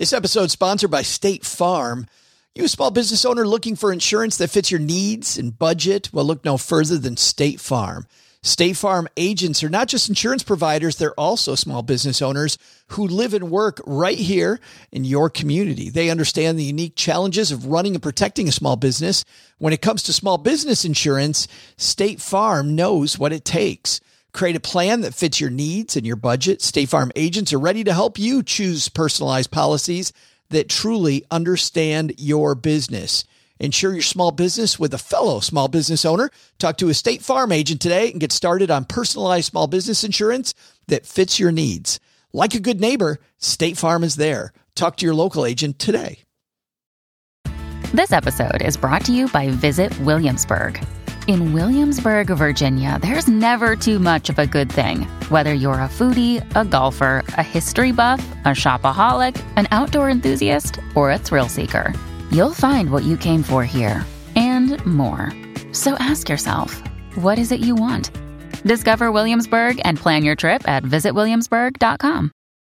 This episode is sponsored by State Farm. You a small business owner looking for insurance that fits your needs and budget? Well, look no further than State Farm. State Farm agents are not just insurance providers, they're also small business owners who live and work right here in your community. They understand the unique challenges of running and protecting a small business. When it comes to small business insurance, State Farm knows what it takes. Create a plan that fits your needs and your budget. State Farm agents are ready to help you choose personalized policies that truly understand your business. Insure your small business with a fellow small business owner. Talk to a State Farm agent today and get started on personalized small business insurance that fits your needs. Like a good neighbor, State Farm is there. Talk to your local agent today. This episode is brought to you by Visit Williamsburg. In Williamsburg, Virginia, there's never too much of a good thing. Whether you're a foodie, a golfer, a history buff, a shopaholic, an outdoor enthusiast, or a thrill seeker, you'll find what you came for here and more. So ask yourself, what is it you want? Discover Williamsburg and plan your trip at visitwilliamsburg.com.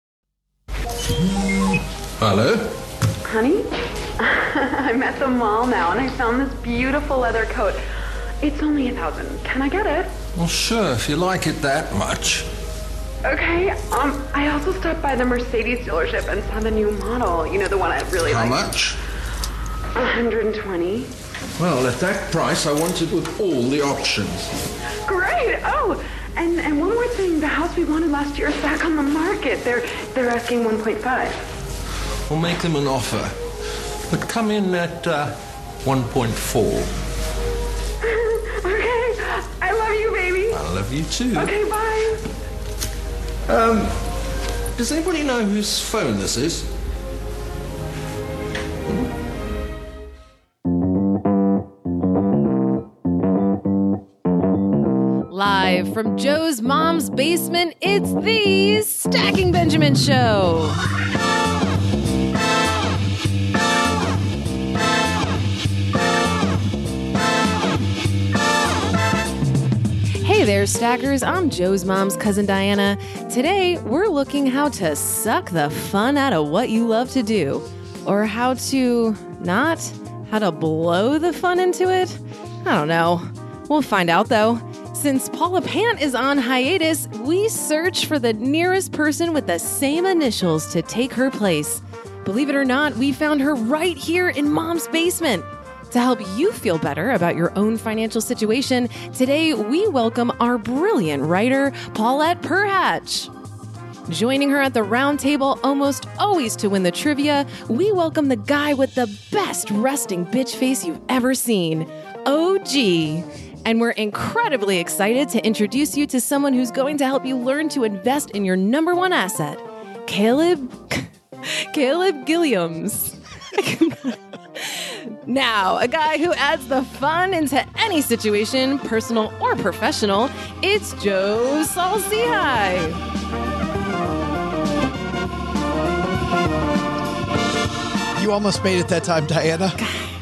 Hello? Honey? I'm at the mall now and I found this beautiful leather coat. It's only $1,000. Can I get it? Well, sure, if you like it that much. Okay, I also stopped by the Mercedes dealership and saw the new model. You know, the one I really like. How much? $120. Well, at that price, I want it with all the options. Great! Oh, and one more thing. The house we wanted last year is back on the market. They're asking 1.5. We'll make them an offer. But come in at 1.4. Okay, I love you, baby. I love you too. Okay, bye. Does anybody know whose phone this is? Live from Joe's mom's basement, it's the Stacking Benjamin Show. Hey there, Stackers. I'm Joe's mom's cousin Diana. Today, we're looking how to suck the fun out of what you love to do. Or how to blow the fun into it? I don't know. We'll find out, though. Since Paula Pant is on hiatus, we search for the nearest person with the same initials to take her place. Believe it or not, we found her right here in Mom's basement. To help you feel better about your own financial situation, today we welcome our brilliant writer, Paulette Perhatch. Joining her at the round table almost always to win the trivia, we welcome the guy with the best resting bitch face you've ever seen, OG. And we're incredibly excited to introduce you to someone who's going to help you learn to invest in your number one asset, Caleb Gilliams. Now, a guy who adds the fun into any situation, personal or professional, it's Joe Saul-Sehy. You almost made it that time, Diana.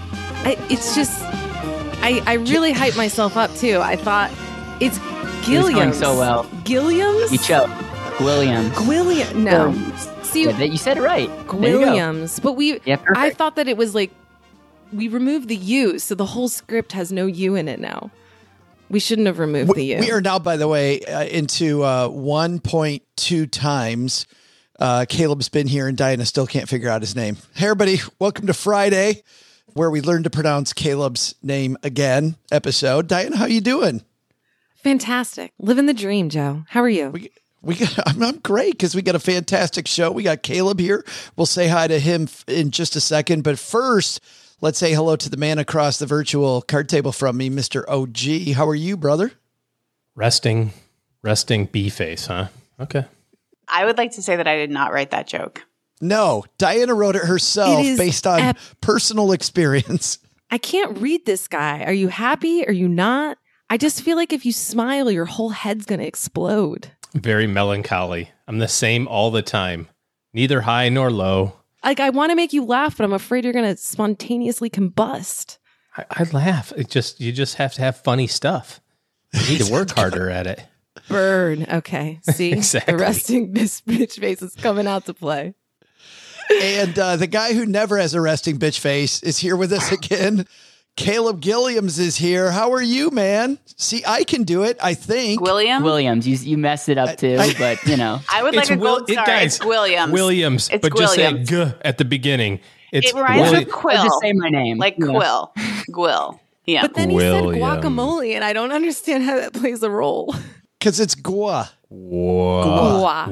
I really hyped myself up, too. I thought, it's Gilliams. It's going so well. Gilliams? You chose. Williams. No. See, you said it right. Williams. But perfect. I thought that it was like, we removed the U, so the whole script has no U in it now. We shouldn't have removed the U. We are now, by the way, into 1.2 times. Caleb's been here and Diana still can't figure out his name. Hey, everybody. Welcome to Friday, where we learn to pronounce Caleb's name again episode. Diana, how you doing? Fantastic. Living the dream, Joe. How are you? I'm great because we got a fantastic show. We got Caleb here. We'll say hi to him in just a second. But first, let's say hello to the man across the virtual card table from me, Mr. OG. How are you, brother? Resting bee face, huh? Okay. I would like to say that I did not write that joke. No, Diana wrote it herself based on personal experience. I can't read this guy. Are you happy? Are you not? I just feel like if you smile, your whole head's going to explode. Very melancholy. I'm the same all the time. Neither high nor low. Like, I want to make you laugh, but I'm afraid you're going to spontaneously combust. I laugh. You just have to have funny stuff. You need to work harder at it. Burn. Okay. See? Exactly. The resting bitch face is coming out to play. And the guy who never has a resting bitch face is here with us again. Caleb Gilliams is here. How are you, man? See, I can do it, I think. Williams, you messed it up too, but you know. I would like a gold star. It's Williams. Williams, It's but Williams. just say G at the beginning. It reminds me of Quill. I'll just say my name. Like Quill. Gwil. Yeah. But then he said Williams. guacamole, and I don't understand how that plays a role. Because it's Gua. Gua.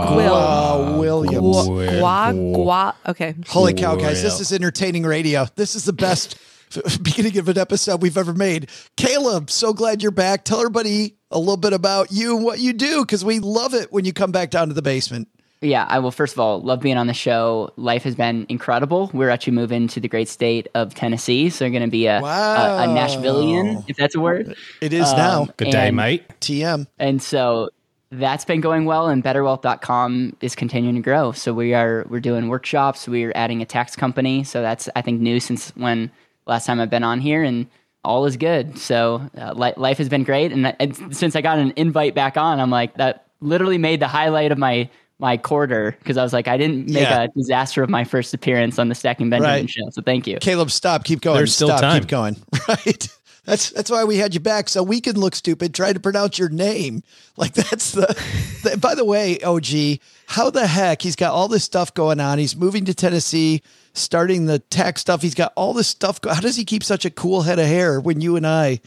Williams. Gua. Okay. Holy cow, guys. This is entertaining radio. This is the best beginning of an episode we've ever made. Caleb, so glad you're back. Tell everybody a little bit about you and what you do, because we love it when you come back down to the basement. Yeah, I will. First of all, love being on the show. Life has been incredible. We're actually moving to the great state of Tennessee, so we're going to be a Nashvilleian, if that's a word. It is now. Good day, mate. TM. And so that's been going well, and BetterWealth.com is continuing to grow. So we're doing workshops. We're adding a tax company. So that's, I think, new since when last time I've been on here, and all is good. So life has been great. And since I got an invite back on, I'm like, that literally made the highlight of my quarter, because I was like, I didn't make a disaster of my first appearance on the Stacking Benjamin show. So thank you. Caleb, stop. Keep going. There's still time. Keep going. Right. That's why we had you back, so we can look stupid trying to pronounce your name. Like, that's the by the way, OG, how the heck he's got all this stuff going on. He's moving to Tennessee, starting the tax stuff. He's got all this stuff. How does he keep such a cool head of hair when you and I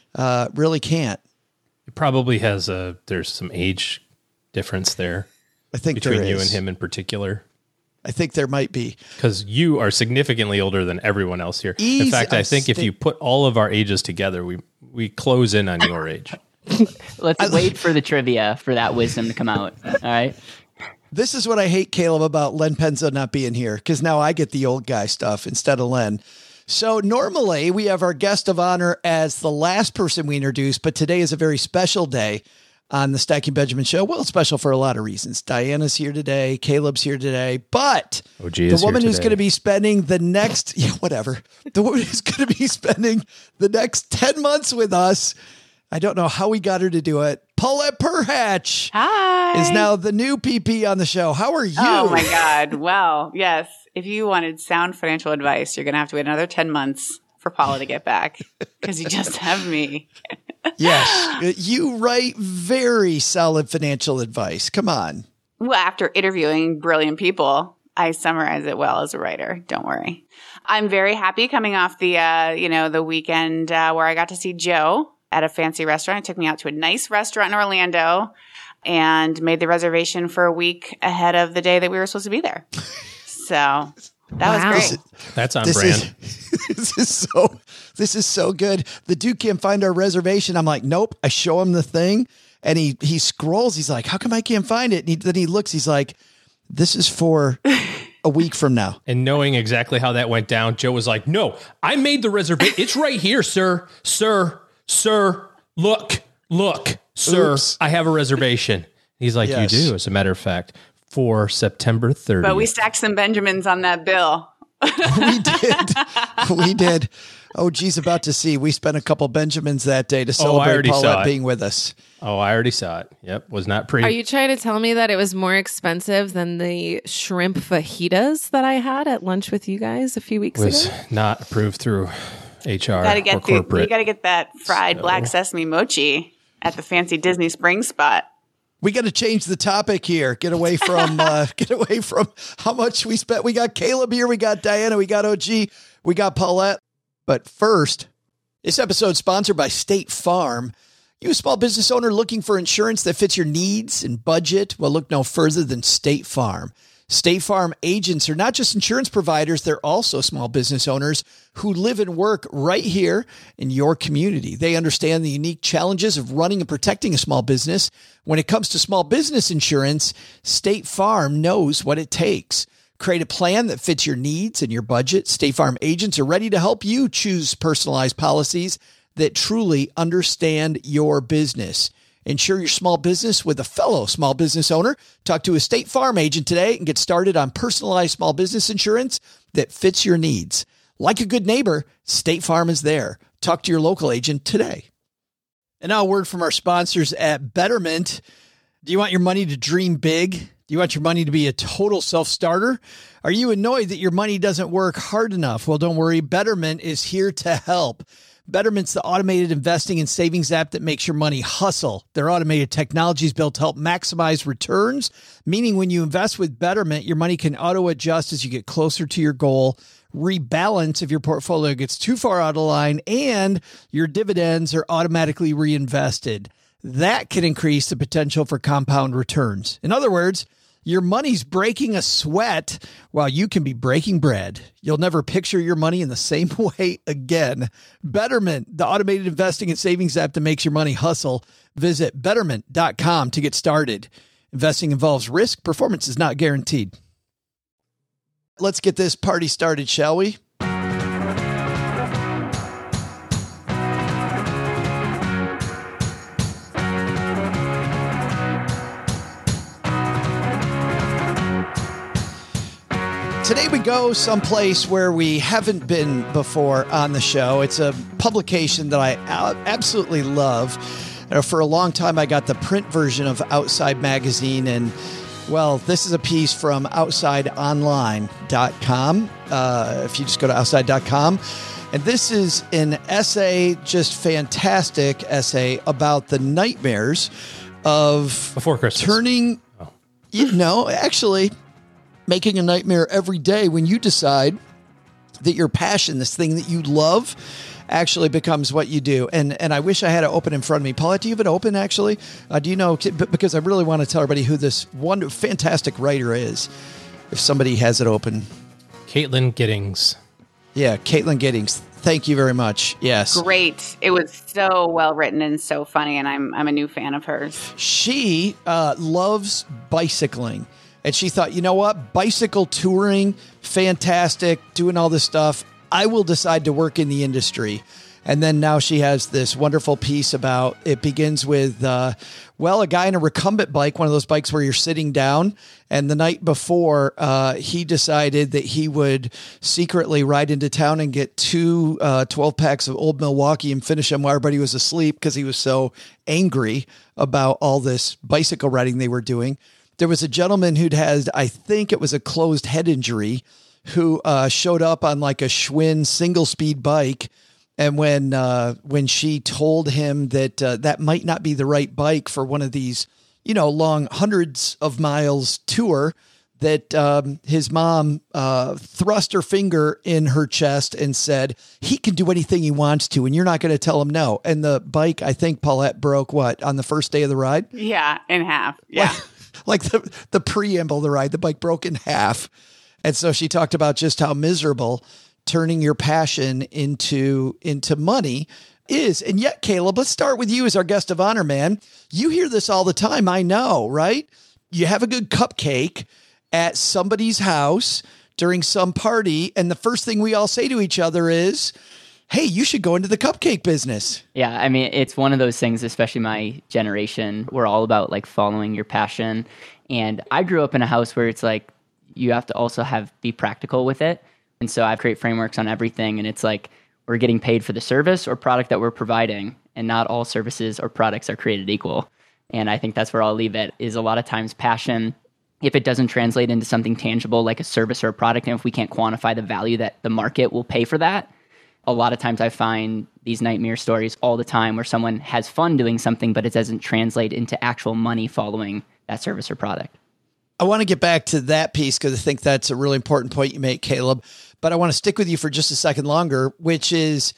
really can't? It probably has there's some age difference there. I think between there you is. and him in particular. I think there might be. Because you are significantly older than everyone else here. In fact, I think if you put all of our ages together, we close in on your age. Let's wait for the trivia for that wisdom to come out. All right. This is what I hate, Caleb, about Len Penzo not being here, because now I get the old guy stuff instead of Len. So normally we have our guest of honor as the last person we introduce, but today is a very special day on the Stacking Benjamin show. Well, it's special for a lot of reasons. Diana's here today. Caleb's here today. But the woman who's going to be spending the next, the woman who's going to be spending the next 10 months with us, I don't know how we got her to do it. Paulette Perhatch is now the new PP on the show. How are you? Oh, my God. Well, yes. If you wanted sound financial advice, you're going to have to wait another 10 months for Paula to get back, because you just have me. Yes. You write very solid financial advice. Come on. Well, after interviewing brilliant people, I summarize it well as a writer. Don't worry. I'm very happy coming off the, the weekend where I got to see Joe at a fancy restaurant. It took me out to a nice restaurant in Orlando and made the reservation for a week ahead of the day that we were supposed to be there. So that was great. That's on brand. This is so good. The dude can't find our reservation. I'm like, nope. I show him the thing, and he scrolls. He's like, how come I can't find it? And then he looks. He's like, this is for a week from now. And knowing exactly how that went down, Joe was like, no, I made the reservation. It's right here, sir. Look, sir. Oops. I have a reservation. He's like, Yes. You do, as a matter of fact, for September 30th. But we stacked some Benjamins on that bill. We did. Oh, geez, about to see. We spent a couple Benjamins that day to celebrate Paulette being with us. Oh, I already saw it. Yep. Was not pretty. Are you trying to tell me that it was more expensive than the shrimp fajitas that I had at lunch with you guys a few weeks was ago? not approved through HR You or corporate. got to get that fried black sesame mochi at the fancy Disney Springs spot. We got to change the topic here. Get away from how much we spent. We got Caleb here. We got Diana. We got OG. We got Paulette. But first, this episode is sponsored by State Farm. You a small business owner looking for insurance that fits your needs and budget? Well, look no further than State Farm. State Farm agents are not just insurance providers, they're also small business owners who live and work right here in your community. They understand the unique challenges of running and protecting a small business. When it comes to small business insurance, State Farm knows what it takes. Create a plan that fits your needs and your budget. State Farm agents are ready to help you choose personalized policies that truly understand your business. Insure your small business with a fellow small business owner. Talk to a State Farm agent today and get started on personalized small business insurance that fits your needs. Like a good neighbor, State Farm is there. Talk to your local agent today. And now a word from our sponsors at Betterment. Do you want your money to dream big? Do you want your money to be a total self-starter? Are you annoyed that your money doesn't work hard enough? Well, don't worry. Betterment is here to help. Betterment's the automated investing and savings app that makes your money hustle. Their automated technology is built to help maximize returns, meaning when you invest with Betterment, your money can auto-adjust as you get closer to your goal, rebalance if your portfolio gets too far out of line, and your dividends are automatically reinvested. That can increase the potential for compound returns. In other words, your money's breaking a sweat while you can be breaking bread. You'll never picture your money in the same way again. Betterment, the automated investing and savings app that makes your money hustle. Visit betterment.com to get started. Investing involves risk. Performance is not guaranteed. Let's get this party started, shall we? Today we go someplace where we haven't been before on the show. It's a publication that I absolutely love. For a long time, I got the print version of Outside Magazine, and well, this is a piece from outsideonline.com. If you just go to outside.com, and this is an essay, just fantastic essay about the nightmares of before Christmas. Turning, actually, making a nightmare every day when you decide that your passion, this thing that you love, actually becomes what you do. And I wish I had it open in front of me. Paulette, do you have it open, actually? Do you know? Because I really want to tell everybody who this fantastic writer is, if somebody has it open. Caitlin Giddings. Yeah, Caitlin Giddings. Thank you very much. Yes. Great. It was so well written and so funny, and I'm a new fan of hers. She loves bicycling. And she thought, you know what? Bicycle touring, fantastic, doing all this stuff. I will decide to work in the industry. And then now she has this wonderful piece about, it begins with, a guy in a recumbent bike, one of those bikes where you're sitting down. And the night before, he decided that he would secretly ride into town and get two 12-packs of Old Milwaukee and finish them while everybody was asleep because he was so angry about all this bicycle riding they were doing. There was a gentleman who'd had, I think it was a closed head injury, who showed up on like a Schwinn single speed bike. And when she told him that that might not be the right bike for one of these, long hundreds of miles tour, that his mom thrust her finger in her chest and said, he can do anything he wants to, and you're not going to tell him no. And the bike, I think Paulette broke on the first day of the ride? Yeah, in half. Yeah. Like the preamble of the ride, the bike broke in half. And so she talked about just how miserable turning your passion into money is. And yet, Caleb, let's start with you as our guest of honor, man. You hear this all the time, I know, right? You have a good cupcake at somebody's house during some party, and the first thing we all say to each other is, hey, you should go into the cupcake business. Yeah, I mean, it's one of those things, especially my generation, we're all about like following your passion. And I grew up in a house where it's like, you have to also be practical with it. And so I create frameworks on everything. And it's like, we're getting paid for the service or product that we're providing. And not all services or products are created equal. And I think that's where I'll leave it, is a lot of times passion, if it doesn't translate into something tangible like a service or a product, and if we can't quantify the value that the market will pay for that, a lot of times I find these nightmare stories all the time where someone has fun doing something, but it doesn't translate into actual money following that service or product. I want to get back to that piece because I think that's a really important point you make, Caleb. But I want to stick with you for just a second longer, which is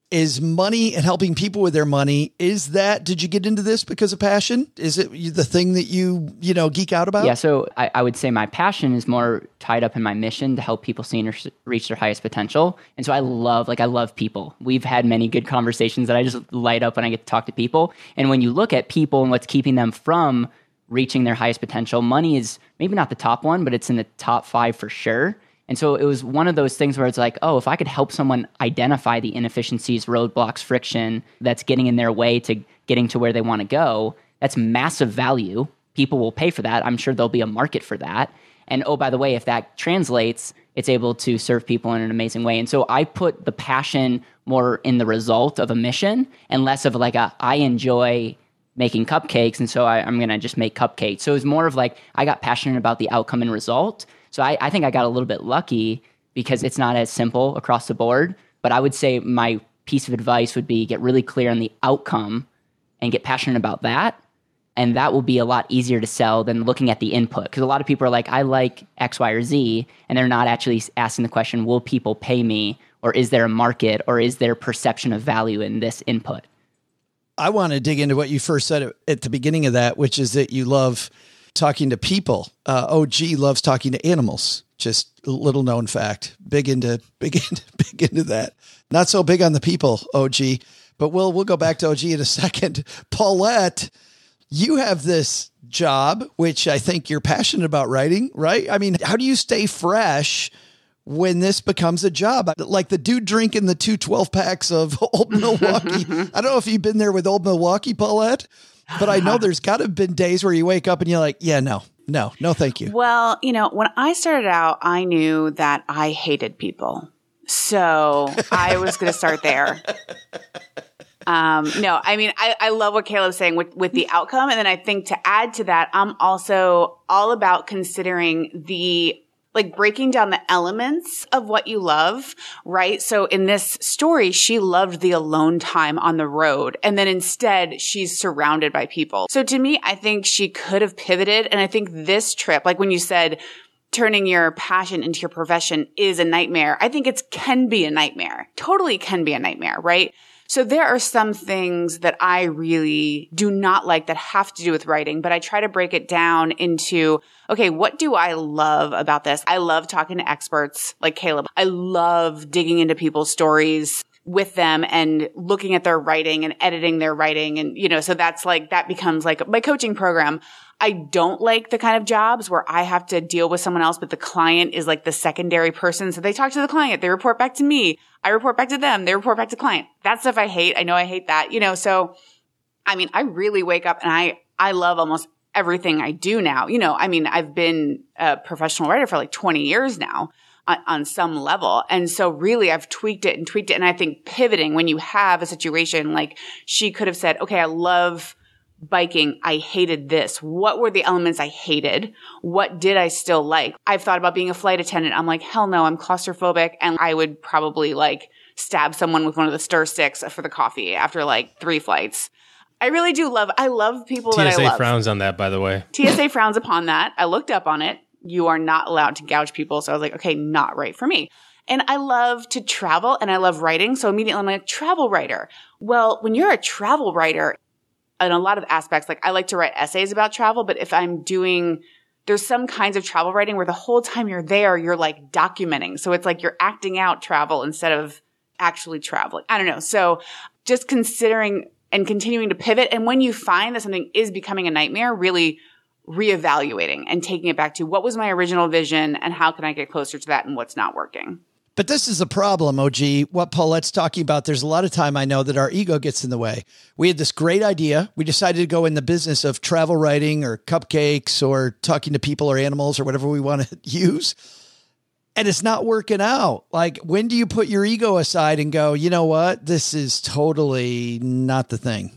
money and helping people with their money. Did you get into this because of passion? Is it the thing that you geek out about? Yeah, so I would say my passion is more tied up in my mission to help people see and reach their highest potential. And so I love people. We've had many good conversations that I just light up when I get to talk to people. And when you look at people and what's keeping them from reaching their highest potential, money is maybe not the top one, but it's in the top 5 for sure. And so it was one of those things where it's like, oh, if I could help someone identify the inefficiencies, roadblocks, friction that's getting in their way to getting to where they want to go, that's massive value. People will pay for that. I'm sure there'll be a market for that. And oh, by the way, if that translates, it's able to serve people in an amazing way. And so I put the passion more in the result of a mission and less of like I enjoy making cupcakes. And so I'm going to just make cupcakes. So it was more of like, I got passionate about the outcome and result. So I think I got a little bit lucky because it's not as simple across the board. But I would say my piece of advice would be get really clear on the outcome and get passionate about that. And that will be a lot easier to sell than looking at the input. Because a lot of people are like, I like X, Y, or Z. And they're not actually asking the question, will people pay me? Or is there a market? Or is there perception of value in this input? I want to dig into what you first said at the beginning of that, which is that you love talking to people. OG loves talking to animals. Just a little known fact. Big into that. Not so big on the people, OG. But we'll go back to OG in a second. Paulette, you have this job, which I think you're passionate about writing, right? I mean, how do you stay fresh when this becomes a job? Like the dude drinking the 2 12-packs of Old Milwaukee. I don't know if you've been there with Old Milwaukee, Paulette, but I know there's got to have been days where you wake up and you're like, yeah, no, thank you. Well, when I started out, I knew that I hated people. So I was going to start there. No, I mean, I love what Caleb's saying with the outcome. And then I think to add to that, I'm also all about considering breaking down the elements of what you love, right? So in this story, she loved the alone time on the road. And then instead, she's surrounded by people. So to me, I think she could have pivoted. And I think this trip, like when you said, turning your passion into your profession is a nightmare. I think it can be a nightmare. Totally can be a nightmare, right? So there are some things that I really do not like that have to do with writing, but I try to break it down into, okay, what do I love about this? I love talking to experts like Caleb. I love digging into people's stories with them and looking at their writing and editing their writing. And, so that becomes like my coaching program. I don't like the kind of jobs where I have to deal with someone else, but the client is like the secondary person. So they talk to the client, they report back to me, I report back to them, they report back to client. That stuff I hate. I know I hate that, so I mean, I really wake up and I love almost everything I do now. I've been a professional writer for like 20 years now on some level. And so really I've tweaked it. And I think pivoting when you have a situation like she could have said, okay, I love biking. I hated this. What were the elements I hated? What did I still like? I've thought about being a flight attendant. I'm like, hell no, I'm claustrophobic. And I would probably stab someone with one of the stir sticks for the coffee after 3 flights. I really do I love people that I love. TSA frowns on that, by the way. TSA frowns upon that. I looked up on it. You are not allowed to gouge people. So I was like, okay, not right for me. And I love to travel and I love writing. So immediately I'm like, travel writer. Well, when you're a travel writer, in a lot of aspects, I like to write essays about travel, but if I'm there's some kinds of travel writing where the whole time you're there, you're documenting. So it's like you're acting out travel instead of actually traveling. I don't know. So just considering and continuing to pivot. And when you find that something is becoming a nightmare, really reevaluating and taking it back to what was my original vision and how can I get closer to that and what's not working. But this is a problem, OG. What Paulette's talking about, there's a lot of time I know that our ego gets in the way. We had this great idea. We decided to go in the business of travel writing or cupcakes or talking to people or animals or whatever we want to use. And it's not working out. When do you put your ego aside and go, you know what? This is totally not the thing.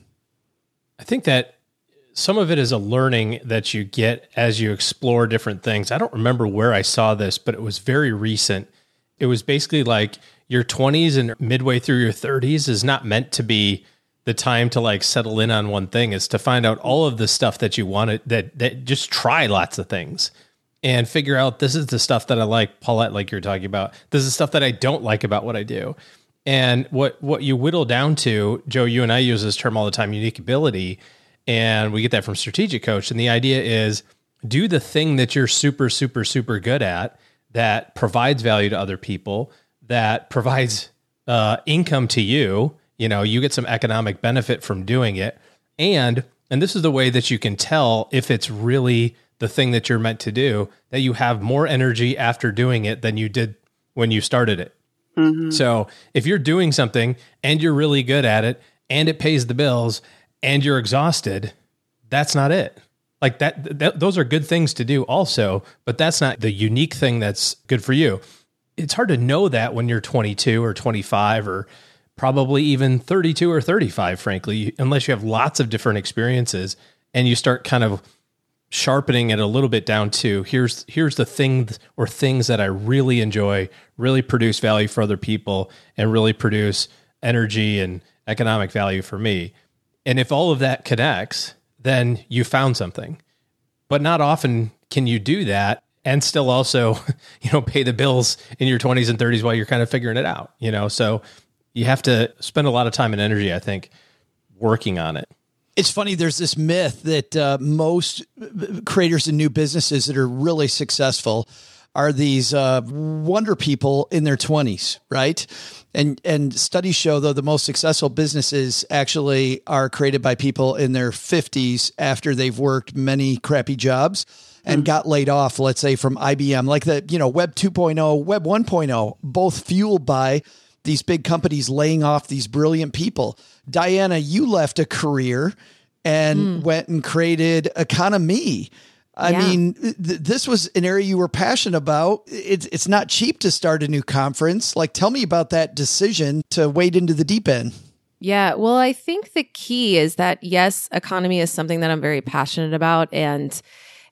I think that some of it is a learning that you get as you explore different things. I don't remember where I saw this, but it was very recent. It was basically your 20s and midway through your 30s is not meant to be the time to settle in on one thing. It's to find out all of the stuff that you want that just try lots of things and figure out this is the stuff that I like, Paulette, like you're talking about. This is stuff that I don't like about what I do. And what you whittle down to, Joe, you and I use this term all the time, unique ability. And we get that from Strategic Coach. And the idea is do the thing that you're super, super, super good at that provides value to other people, that provides income to you. You get some economic benefit from doing it. And this is the way that you can tell if it's really the thing that you're meant to do, that you have more energy after doing it than you did when you started it. Mm-hmm. So if you're doing something and you're really good at it and it pays the bills and you're exhausted, that's not it. Those are good things to do also, but that's not the unique thing that's good for you. It's hard to know that when you're 22 or 25 or probably even 32 or 35, frankly, unless you have lots of different experiences and you start kind of sharpening it a little bit down to here's the thing or things that I really enjoy, really produce value for other people, and really produce energy and economic value for me. And if all of that connects, then you found something. But not often can you do that and still also, pay the bills in your 20s and 30s while you're kind of figuring it out, So you have to spend a lot of time and energy, I think, working on it. It's funny, there's this myth that most creators in new businesses that are really successful are these wonder people in their 20s, right? And studies show, though, the most successful businesses actually are created by people in their 50s after they've worked many crappy jobs and got laid off, let's say, from IBM, like the, Web 2.0, Web 1.0, both fueled by these big companies laying off these brilliant people. Diana, you left a career and went and created Economy. I mean, this was an area you were passionate about. It's not cheap to start a new conference. Like, tell me about that decision to wade into the deep end. Yeah, well, I think the key is that, yes, Economy is something that I'm very passionate about. And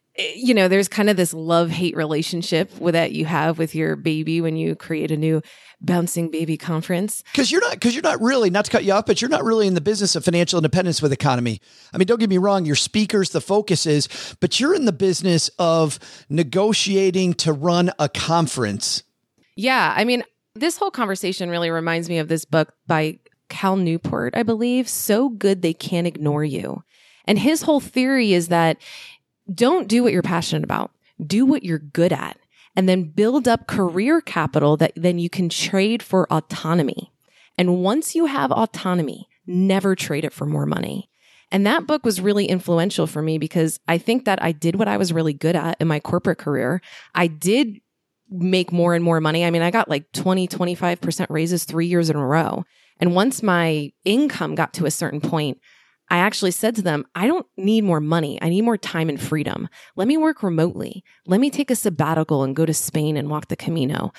there's kind of this love-hate relationship that you have with your baby when you create a new bouncing baby conference. Because you're not really, not to cut you off, but you're not really in the business of financial independence with Economy. I mean, don't get me wrong, your speakers, the focus is, but you're in the business of negotiating to run a conference. Yeah, I mean, this whole conversation really reminds me of this book by Cal Newport, I believe, So Good They Can't Ignore You. And his whole theory is that don't do what you're passionate about. Do what you're good at, and then build up career capital that then you can trade for autonomy. And once you have autonomy, never trade it for more money. And that book was really influential for me because I think that I did what I was really good at in my corporate career. I did make more and more money. I mean, I got like 25% raises 3 years in a row. And once my income got to a certain point, I actually said to them, I don't need more money. I need more time and freedom. Let me work remotely. Let me take a sabbatical and go to Spain and walk the Camino.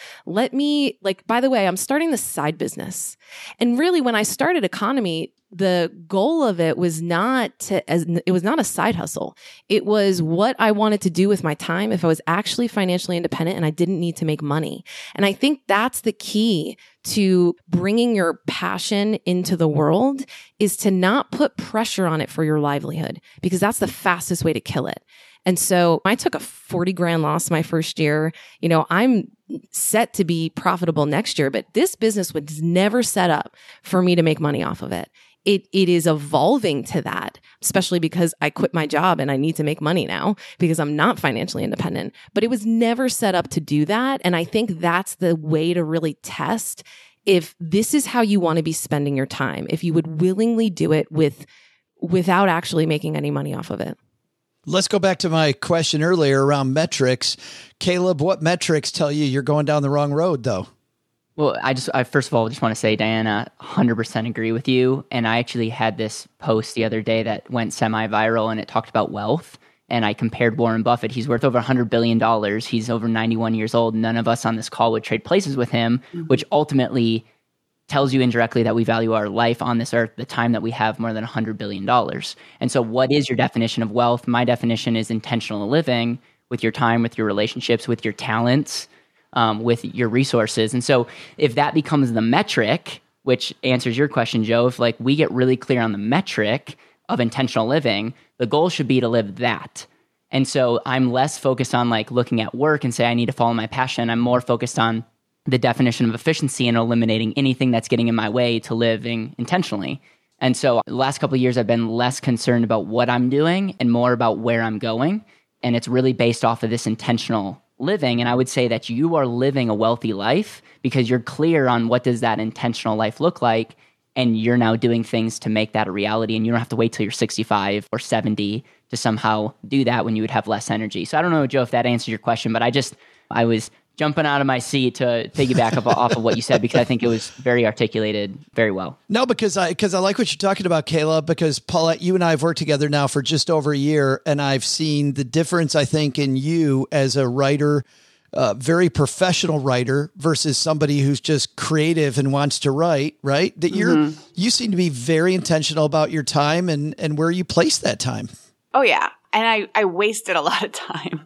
By the way, I'm starting this side business. And really, when I started Economy, the goal of it was not a side hustle. It was what I wanted to do with my time if I was actually financially independent and I didn't need to make money. And I think that's the key to bringing your passion into the world, is to not put pressure on it for your livelihood, because that's the fastest way to kill it. And so I took a 40 grand loss my first year. I'm set to be profitable next year, but this business was never set up for me to make money off of it. It is evolving to that, especially because I quit my job and I need to make money now because I'm not financially independent. But it was never set up to do that. And I think that's the way to really test if this is how you want to be spending your time, if you would willingly do it without actually making any money off of it. Let's go back to my question earlier around metrics. Caleb, what metrics tell you you're going down the wrong road, though? Well, I first of all just want to say, Diana, 100% agree with you. And I actually had this post the other day that went semi-viral, and it talked about wealth. And I compared Warren Buffett. He's worth over $100 billion. He's over 91 years old. None of us on this call would trade places with him, which ultimately tells you indirectly that we value our life on this earth, the time that we have, more than $100 billion. And so what is your definition of wealth? My definition is intentional living with your time, with your relationships, with your talents, with your resources. And so if that becomes the metric, which answers your question, Joe, if we get really clear on the metric of intentional living, the goal should be to live that. And so I'm less focused on looking at work and say, I need to follow my passion. I'm more focused on the definition of efficiency and eliminating anything that's getting in my way to living intentionally. And so the last couple of years, I've been less concerned about what I'm doing and more about where I'm going. And it's really based off of this intentional living. And I would say that you are living a wealthy life because you're clear on what does that intentional life look like. And you're now doing things to make that a reality. And you don't have to wait till you're 65 or 70 to somehow do that when you would have less energy. So I don't know, Joe, if that answers your question, but I was jumping out of my seat to piggyback off of what you said, because I think it was very articulated very well. No, because I like what you're talking about, Caleb, because Paulette, you and I have worked together now for just over a year, and I've seen the difference, I think, in you as a writer, very professional writer versus somebody who's just creative and wants to write, right? That you seem to be very intentional about your time and where you place that time. Oh, yeah. And I wasted a lot of time.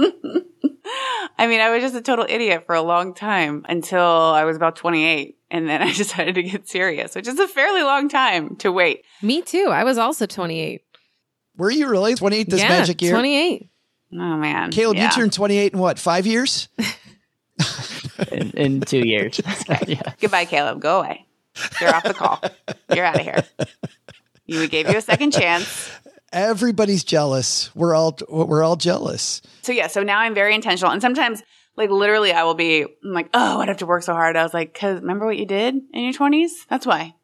I mean, I was just a total idiot for a long time until I was about 28. And then I decided to get serious, which is a fairly long time to wait. Me too. I was also 28. Were you really 28 this magic year? 28. Oh, man. Caleb, you turned 28 in what, 5 years? in 2 years. Yeah. Goodbye, Caleb. Go away. You're off the call. You're out of here. We gave you a second chance. Everybody's jealous. We're all jealous. So now I'm very intentional. And sometimes, like, literally I will be, I'm like, oh, I'd have to work so hard. I was like, cause remember what you did in your 20s? That's why.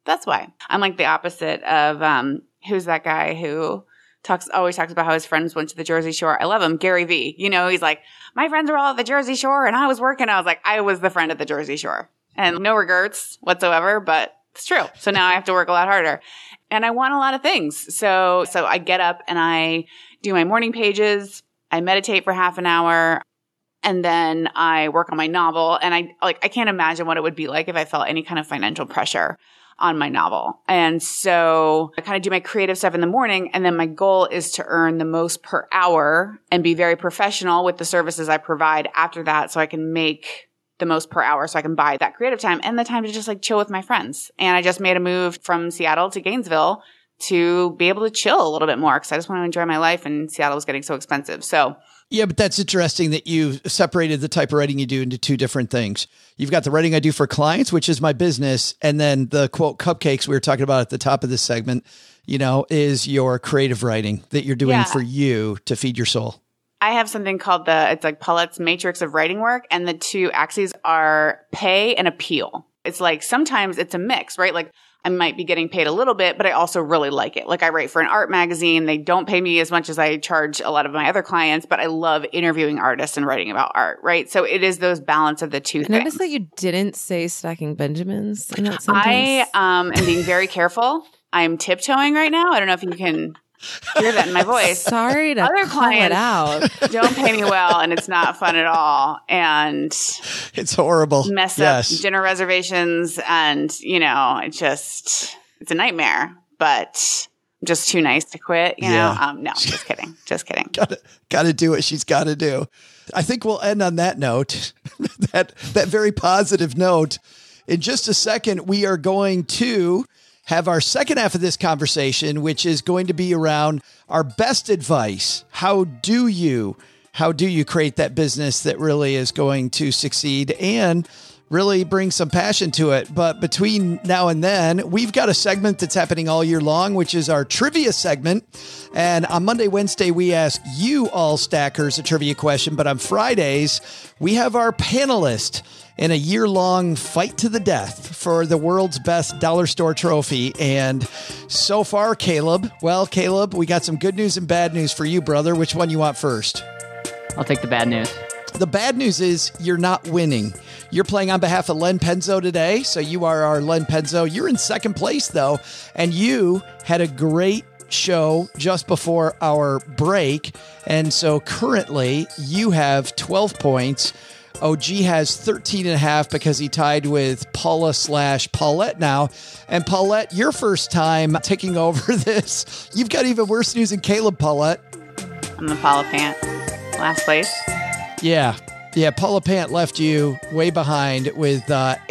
I'm like the opposite of, who's that guy who always talks about how his friends went to the Jersey Shore. I love him. Gary Vee. You know, he's like, my friends were all at the Jersey Shore and I was working. I was like, I was the friend at the Jersey Shore, and no regrets whatsoever, but it's true. So now I have to work a lot harder. And I want a lot of things. So I get up and I do my morning pages. I meditate for half an hour, and then I work on my novel. And I can't imagine what it would be like if I felt any kind of financial pressure on my novel. And so I kind of do my creative stuff in the morning. And then my goal is to earn the most per hour and be very professional with the services I provide after that, so I can make the most per hour, so I can buy that creative time and the time to just like chill with my friends. And I just made a move from Seattle to Gainesville to be able to chill a little bit more, because I just want to enjoy my life, and Seattle was getting so expensive. So yeah, but that's interesting that you separated the type of writing you do into two different things. You've got the writing I do for clients, which is my business, and then the quote cupcakes we were talking about at the top of this segment, you know, is your creative writing that you're doing for you to feed your soul. I have something called it's like Paulette's Matrix of Writing Work, and the two axes are pay and appeal. It's like sometimes it's a mix, right? Like I might be getting paid a little bit, but I also really like it. Like I write for an art magazine. They don't pay me as much as I charge a lot of my other clients, but I love interviewing artists and writing about art, right? So it is those balance of the two things. Notice that you didn't say Stacking Benjamins in that sentence. I am being very careful. I'm tiptoeing right now. I don't know if you can hear that in my voice. Sorry to other call it out. Don't pay me well, and it's not fun at all. And it's horrible. Mess up dinner reservations, and you know, it's a nightmare. But I'm just too nice to quit. You know, no, just kidding. Just kidding. Gotta do what she's got to do. I think we'll end on that note, that very positive note. In just a second, we are going to have our second half of this conversation, which is going to be around our best advice. How do you create that business that really is going to succeed and really bring some passion to it? But between now and then, we've got a segment that's happening all year long, which is our trivia segment. And on Monday, Wednesday, we ask you all stackers a trivia question. But on Fridays, we have our panelist in a year-long fight to the death for the world's best dollar store trophy. And so far, Caleb, we got some good news and bad news for you, brother. Which one you want first? I'll take the bad news. The bad news is you're not winning. You're playing on behalf of Len Penzo today, so you are our Len Penzo. You're in second place, though, and you had a great show just before our break, and so currently you have 12 points. OG has 13.5 because he tied with Paula/Paulette now. And Paulette, your first time taking over this. You've got even worse news than Caleb, Paulette. I'm the Paula Pant. Last place. Yeah. Paula Pant left you way behind with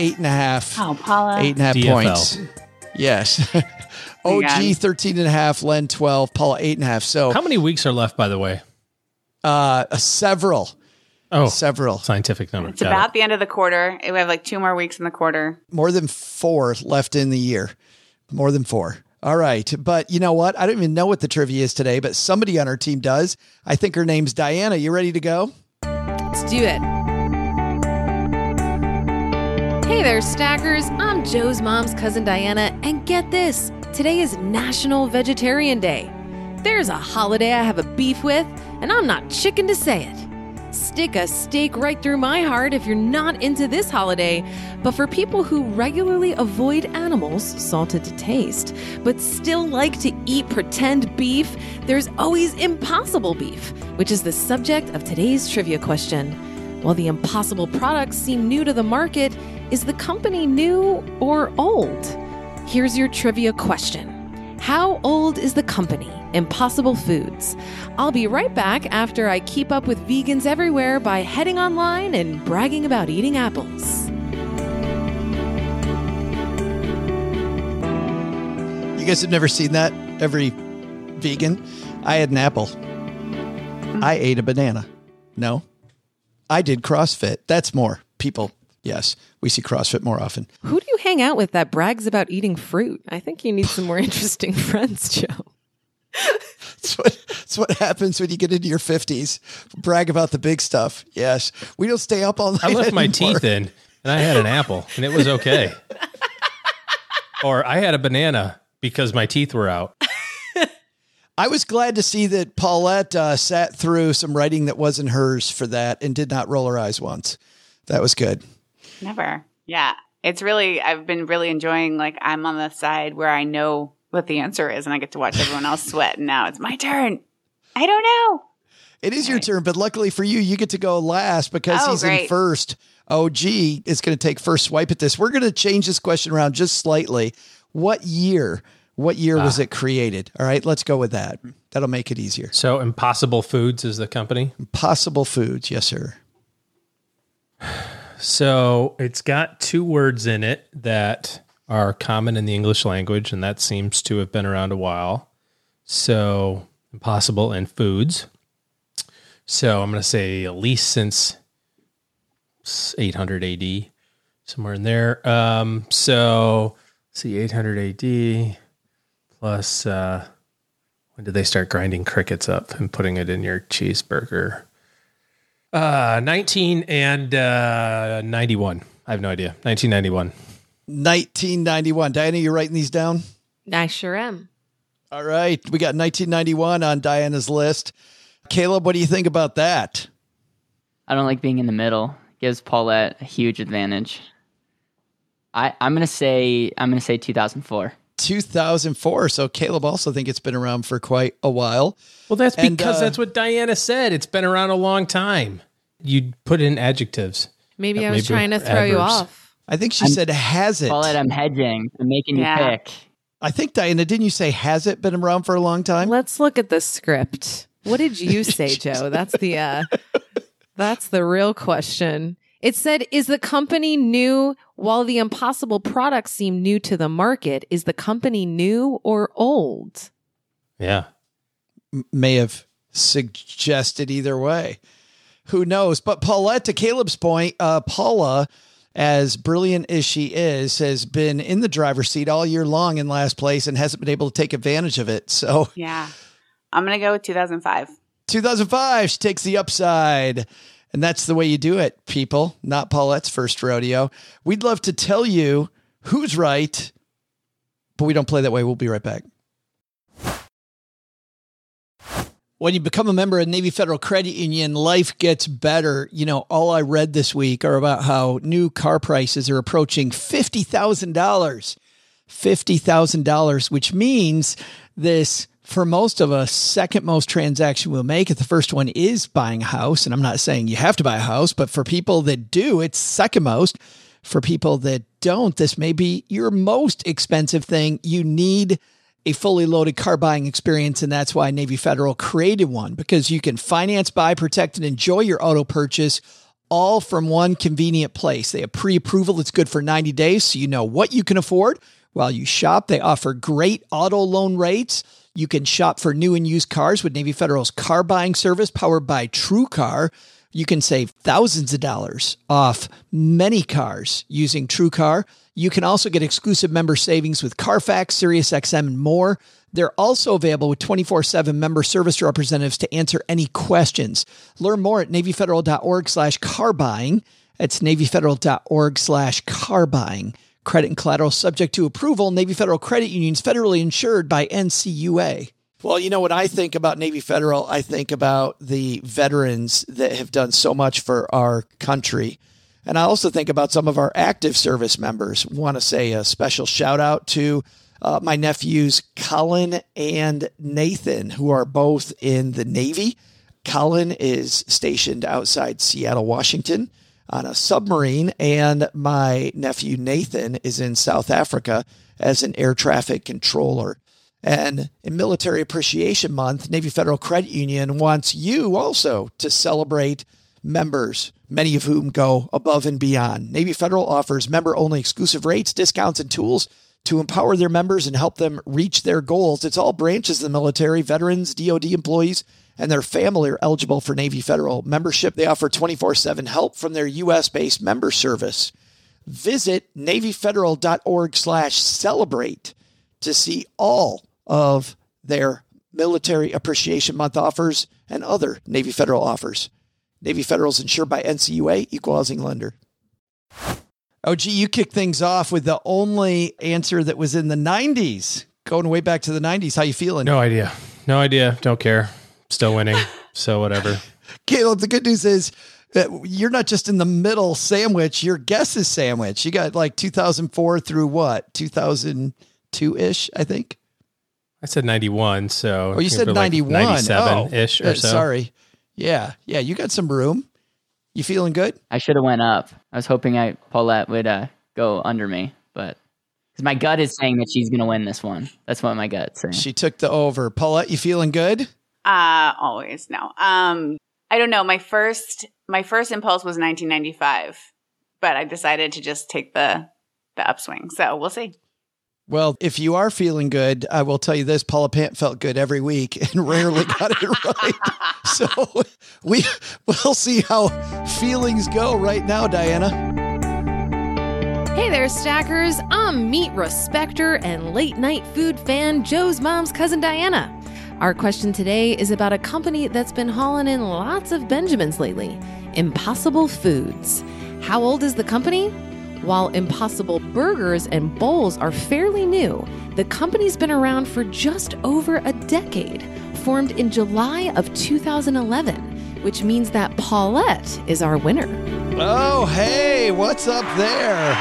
8.5. Oh, Paula. 8.5 DFL. points. Yes. OG 13.5, Len 12, Paula 8.5. So how many weeks are left, by the way? Several. Oh, several. Scientific number. It's about the end of the quarter. We have like 2 more weeks in the quarter. More than 4 left in the year. More than 4. All right. But you know what? I don't even know what the trivia is today, but somebody on our team does. I think her name's Diana. You ready to go? Let's do it. Hey there, stackers. I'm Joe's mom's cousin Diana, and get this. Today is National Vegetarian Day. There's a holiday I have a beef with, and I'm not chicken to say it. Stick a stake right through my heart if you're not into this holiday, but for people who regularly avoid animals salted to taste, but still like to eat pretend beef, there's always impossible beef, which is the subject of today's trivia question. while the impossible products seem new to the market, is the company new or old? Here's your trivia question. How old is the company, Impossible Foods? I'll be right back after I keep up with vegans everywhere by heading online and bragging about eating apples. You guys have never seen that? Every vegan? I had an apple. I ate a banana. No. I did CrossFit. That's more. People, yes. We see CrossFit more often. Who do you hang out with that brags about eating fruit? I think you need some more interesting friends, Joe. That's what happens when you get into your 50s. Brag about the big stuff. Yes. We don't stay up all night I left anymore. my teeth in, and I had an apple, and it was okay. Or I had a banana because my teeth were out. I was glad to see that Paulette sat through some writing that wasn't hers for that and did not roll her eyes once. That was good. Never. Yeah. It's really, I've been really enjoying, like, I'm on the side where I know what the answer is and I get to watch everyone else sweat. And now it's my turn. I don't know. It is your turn, but luckily for you, you get to go last because he's in first. OG is going to take first swipe at this. We're going to change this question around just slightly. What year was it created? All right, let's go with that. That'll make it easier. So Impossible Foods is the company? Impossible Foods, yes, sir. So it's got two words in it that are common in the English language, and that seems to have been around a while. So Impossible and Foods. So I'm going to say at least since 800 AD, somewhere in there. So let's see, 800 AD plus, when did they start grinding crickets up and putting it in your cheeseburger? 1991. I have no idea. 1991. 1991. Diana, you writing these down? I sure am. All right. We got 1991 on Diana's list. Caleb, what do you think about that? I don't like being in the middle. Gives Paulette a huge advantage. I'm gonna say 2004. 2004. So Caleb also think it's been around for quite a while. Well, that's because that's what Diana said. It's been around a long time. You put in adjectives. Maybe I was trying to throw you off. I think she said, has it? Paulette, I'm hedging. I'm making you pick. I think, Diana, didn't you say, has it been around for a long time? Let's look at the script. What did you say, Joe? That's the real question. It said, is the company new while the Impossible products seem new to the market? Is the company new or old? Yeah. May have suggested either way. Who knows? But Paulette, to Caleb's point, Paula, as brilliant as she is, has been in the driver's seat all year long in last place and hasn't been able to take advantage of it. So yeah, I'm going to go with 2005. 2005, she takes the upside. And that's the way you do it, people. Not Paulette's first rodeo. We'd love to tell you who's right, but we don't play that way. We'll be right back. When you become a member of Navy Federal Credit Union, life gets better. You know, all I read this week are about how new car prices are approaching $50,000. $50,000, which means this, for most of us, second most transaction we'll make. If the first one is buying a house, and I'm not saying you have to buy a house, but for people that do, it's second most. For people that don't, this may be your most expensive thing. You need a fully loaded car buying experience, and that's why Navy Federal created one, because you can finance, buy, protect, and enjoy your auto purchase all from one convenient place. They have pre-approval that's good for 90 days, so you know what you can afford while you shop. They offer great auto loan rates. You can shop for new and used cars with Navy Federal's car buying service powered by TrueCar. You can save thousands of dollars off many cars using TrueCar. You can also get exclusive member savings with Carfax, SiriusXM, and more. They're also available with 24/7 member service representatives to answer any questions. Learn more at NavyFederal.org/car buying. That's NavyFederal.org/car buying. Credit and collateral subject to approval. Navy Federal Credit Unions, federally insured by NCUA. Well, you know, when I think about Navy Federal, I think about the veterans that have done so much for our country. And I also think about some of our active service members. I want to say a special shout out to my nephews, Colin and Nathan, who are both in the Navy. Colin is stationed outside Seattle, Washington on a submarine, and my nephew Nathan is in South Africa as an air traffic controller. And in Military Appreciation Month, Navy Federal Credit Union wants you also to celebrate members, many of whom go above and beyond. Navy Federal offers member-only exclusive rates, discounts, and tools to empower their members and help them reach their goals. It's all branches of the military, veterans, DoD employees, and their family are eligible for Navy Federal membership. They offer 24/7 help from their U.S.-based member service. Visit NavyFederal.org/celebrate to see all of their Military Appreciation Month offers and other Navy Federal offers. Navy Federal is insured by NCUA, Equal Housing Lender. Oh, gee, you kicked things off with the only answer that was in the 90s. Going way back to the 90s. How you feeling? No idea. Don't care. Still winning. So whatever. Caleb, the good news is you're not just in the middle sandwich. Your guess is sandwich. You got like 2004 through what? 2002-ish, I think. I said 91. So you said 91. Like 97-ish or so. Sorry. Yeah. You got some room. You feeling good? I should have went up. I was hoping Paulette would go under me, but because my gut is saying that she's going to win this one. That's what my gut's saying. She took the over. Paulette, you feeling good? Always no. I don't know. My first impulse was 1995, but I decided to just take the upswing. So we'll see. Well, if you are feeling good, I will tell you this, Paula Pant felt good every week and rarely got it right. So we'll see how feelings go right now, Diana. Hey there, Stackers. I'm meat respecter and late night food fan Joe's mom's cousin Diana. Our question today is about a company that's been hauling in lots of Benjamins lately, Impossible Foods. How old is the company? While Impossible Burgers and Bowls are fairly new, the company's been around for just over a decade, formed in July of 2011, which means that Paulette is our winner. Oh, hey, what's up there?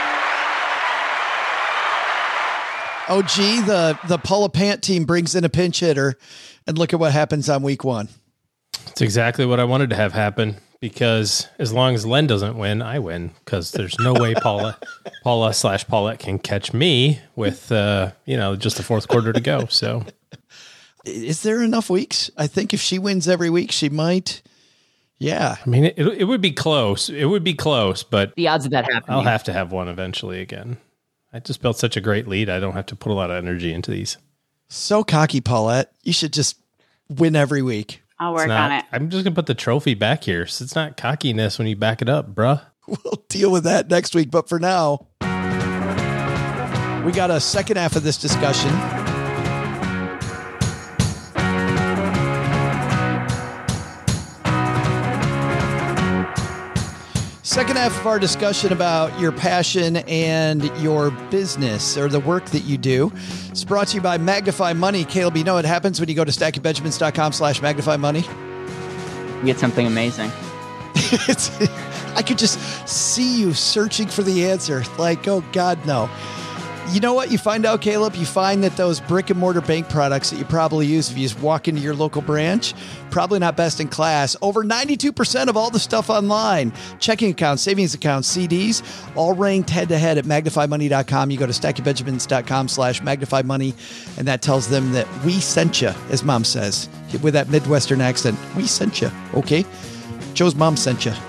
Oh, gee, the Paula Pant team brings in a pinch hitter, and look at what happens on week one. It's exactly what I wanted to have happen. Because as long as Len doesn't win, I win. Because there's no way Paula/Paulette can catch me with, just the fourth quarter to go. So, is there enough weeks? I think if she wins every week, she might. Yeah. I mean, it would be close. It would be close, but the odds of that happening. I'll have to have one eventually again. I just built such a great lead. I don't have to put a lot of energy into these. So cocky, Paulette. You should just win every week. I'll work on it. I'm just going to put the trophy back here. So it's not cockiness when you back it up, bruh. We'll deal with that next week. But for now, we got a second half of this discussion. Second half of our discussion about your passion and your business or the work that you do. It's brought to you by Magnify Money. Caleb, you know what happens when you go to stackingbenjamins.com/Magnify Money? You get something amazing. I could just see you searching for the answer. Like, oh God, no. You know what you find out, Caleb? You find that those brick and mortar bank products that you probably use if you just walk into your local branch, probably not best in class. Over 92% of all the stuff online, checking accounts, savings accounts, CDs, all ranked head to head at magnifymoney.com. You go to stackingbenjamins.com/magnifymoney, and that tells them that we sent you, as Mom says, with that Midwestern accent. We sent you. Okay. Joe's mom sent you.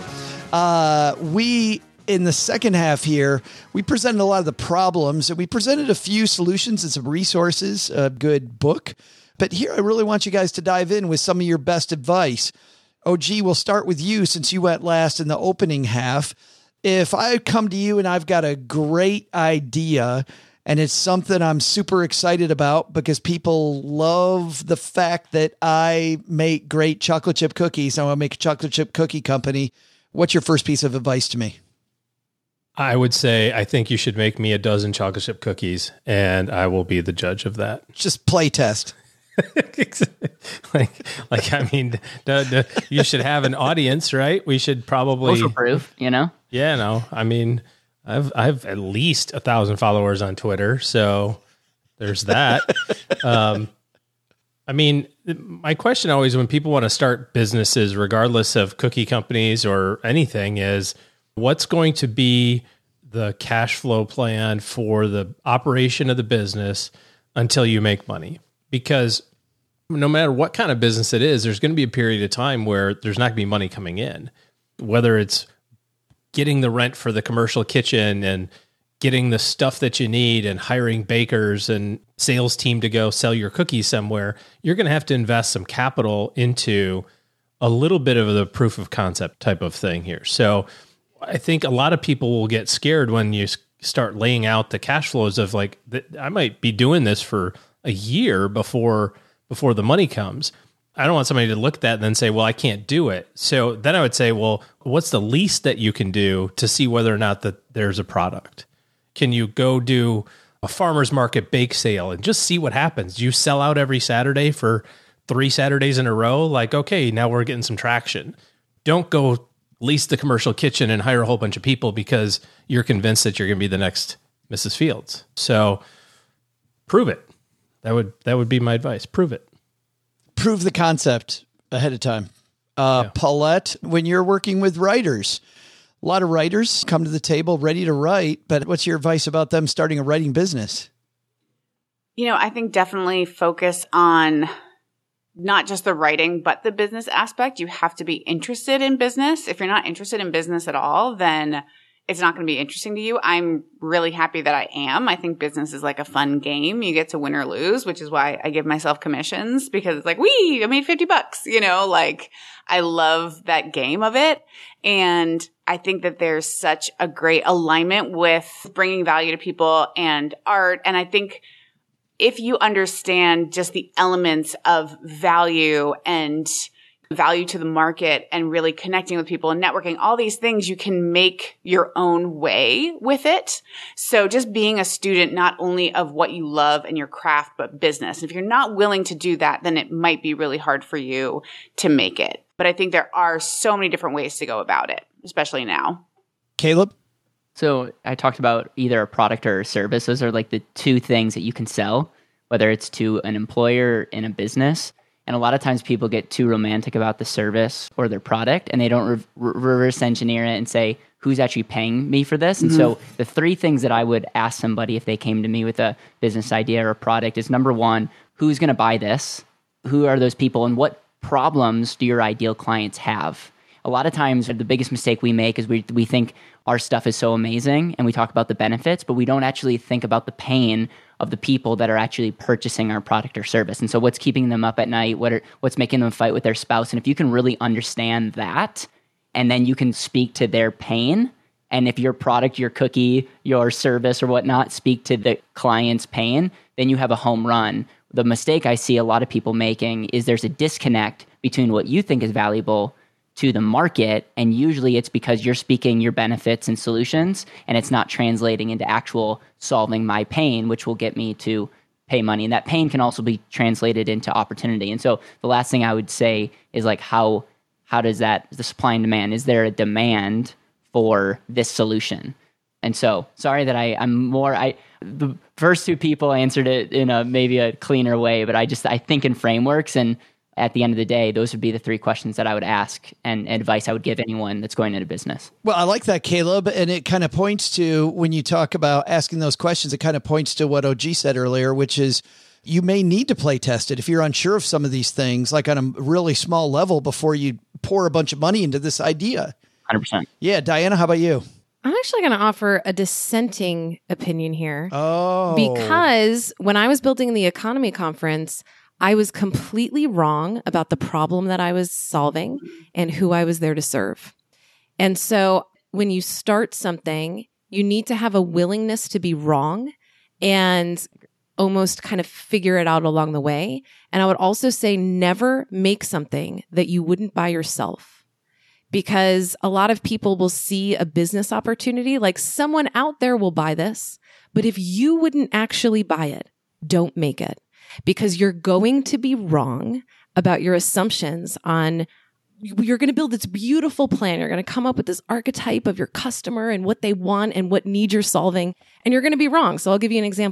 In the second half here, we presented a lot of the problems and we presented a few solutions and some resources, a good book. But here I really want you guys to dive in with some of your best advice. OG, we'll start with you since you went last in the opening half. If I come to you and I've got a great idea and it's something I'm super excited about because people love the fact that I make great chocolate chip cookies, I want to make a chocolate chip cookie company, what's your first piece of advice to me? I would say, I think you should make me a dozen chocolate chip cookies and I will be the judge of that. Just play test. You should have an audience, right? We should probably social proof, Yeah, no. I mean, I've at least 1,000 followers on Twitter, so there's that. I mean, my question always when people want to start businesses, regardless of cookie companies or anything, is what's going to be the cash flow plan for the operation of the business until you make money? Because no matter what kind of business it is, there's going to be a period of time where there's not going to be money coming in, whether it's getting the rent for the commercial kitchen and getting the stuff that you need and hiring bakers and sales team to go sell your cookies somewhere. You're going to have to invest some capital into a little bit of the proof of concept type of thing here. So I think a lot of people will get scared when you start laying out the cash flows of like, I might be doing this for a year before the money comes. I don't want somebody to look at that and then say, well, I can't do it. So then I would say, well, what's the least that you can do to see whether or not that there's a product? Can you go do a farmer's market bake sale and just see what happens? Do you sell out every Saturday for 3 Saturdays in a row? Like, okay, now we're getting some traction. Don't go lease the commercial kitchen and hire a whole bunch of people because you're convinced that you're going to be the next Mrs. Fields. So prove it. That would be my advice. Prove it. Prove the concept ahead of time. Paulette, when you're working with writers, a lot of writers come to the table ready to write, but what's your advice about them starting a writing business? I think definitely focus on not just the writing, but the business aspect. You have to be interested in business. If you're not interested in business at all, then it's not going to be interesting to you. I'm really happy that I am. I think business is like a fun game. You get to win or lose, which is why I give myself commissions, because it's like, I made $50, like I love that game of it. And I think that there's such a great alignment with bringing value to people and art. And I think if you understand just the elements of value and value to the market and really connecting with people and networking, all these things, you can make your own way with it. So just being a student, not only of what you love and your craft, but business. If you're not willing to do that, then it might be really hard for you to make it. But I think there are so many different ways to go about it, especially now. Caleb? So I talked about either a product or a service. Those are like the two things that you can sell, whether it's to an employer in a business. And a lot of times people get too romantic about the service or their product, and they don't reverse engineer it and say, who's actually paying me for this? And so the 3 things that I would ask somebody if they came to me with a business idea or a product is, number 1, who's going to buy this? Who are those people? And what problems do your ideal clients have? A lot of times the biggest mistake we make is we think our stuff is so amazing and we talk about the benefits, but we don't actually think about the pain of the people that are actually purchasing our product or service. And so what's keeping them up at night? What's making them fight with their spouse? And if you can really understand that, and then you can speak to their pain, and if your product, your cookie, your service or whatnot speak to the client's pain, then you have a home run. The mistake I see a lot of people making is there's a disconnect between what you think is valuable to the market, and usually it's because you're speaking your benefits and solutions, and it's not translating into actual solving my pain, which will get me to pay money. And that pain can also be translated into opportunity. And so the last thing I would say is like, how does that, the supply and demand, is there a demand for this solution? And so, sorry that the first 2 people answered it in maybe a cleaner way, but I think in frameworks, and at the end of the day, those would be the 3 questions that I would ask and advice I would give anyone that's going into business. Well, I like that, Caleb. And it kind of points to, when you talk about asking those questions, it kind of points to what OG said earlier, which is you may need to play test it if you're unsure of some of these things, like on a really small level, before you pour a bunch of money into this idea. 100%. Yeah. Diana, how about you? I'm actually going to offer a dissenting opinion here. Oh. Because when I was building the economy conference, I was completely wrong about the problem that I was solving and who I was there to serve. And so when you start something, you need to have a willingness to be wrong and almost kind of figure it out along the way. And I would also say never make something that you wouldn't buy yourself, because a lot of people will see a business opportunity like someone out there will buy this. But if you wouldn't actually buy it, don't make it. Because you're going to be wrong about your assumptions on, you're going to build this beautiful plan. You're going to come up with this archetype of your customer and what they want and what need you're solving. And you're going to be wrong. So I'll give you an example.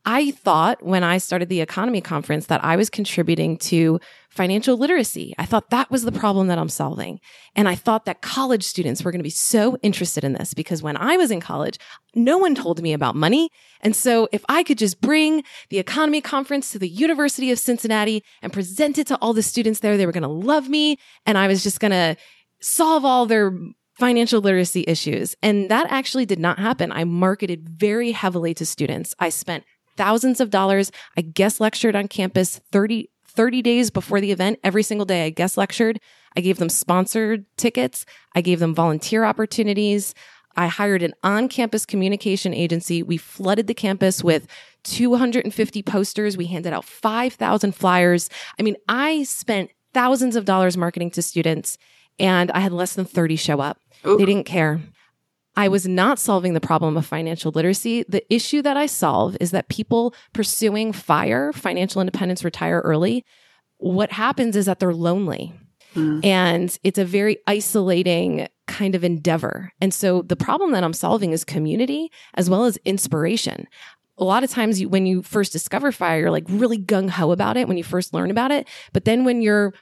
I thought when I started the economy conference that I was contributing to financial literacy. I thought that was the problem that I'm solving. And I thought that college students were going to be so interested in this because when I was in college, no one told me about money. And so if I could just bring the economy conference to the University of Cincinnati and present it to all the students there, they were going to love me. And I was just going to solve all their financial literacy issues. And that actually did not happen. I marketed very heavily to students. I spent thousands of dollars. I guest lectured on campus 30 days before the event. Every single day I guest lectured. I gave them sponsored tickets. I gave them volunteer opportunities. I hired an on-campus communication agency. We flooded the campus with 250 posters. We handed out 5,000 flyers. I mean, I spent thousands of dollars marketing to students, and I had less than 30 show up. Ooh. They didn't care. I was not solving the problem of financial literacy. The issue that I solve is that people pursuing FIRE, financial independence, retire early, what happens is that they're lonely. And it's a very isolating kind of endeavor. And so the problem that I'm solving is community as well as inspiration. A lot of times when you first discover FIRE, you're like really gung-ho about it when you first learn about it. But then when you're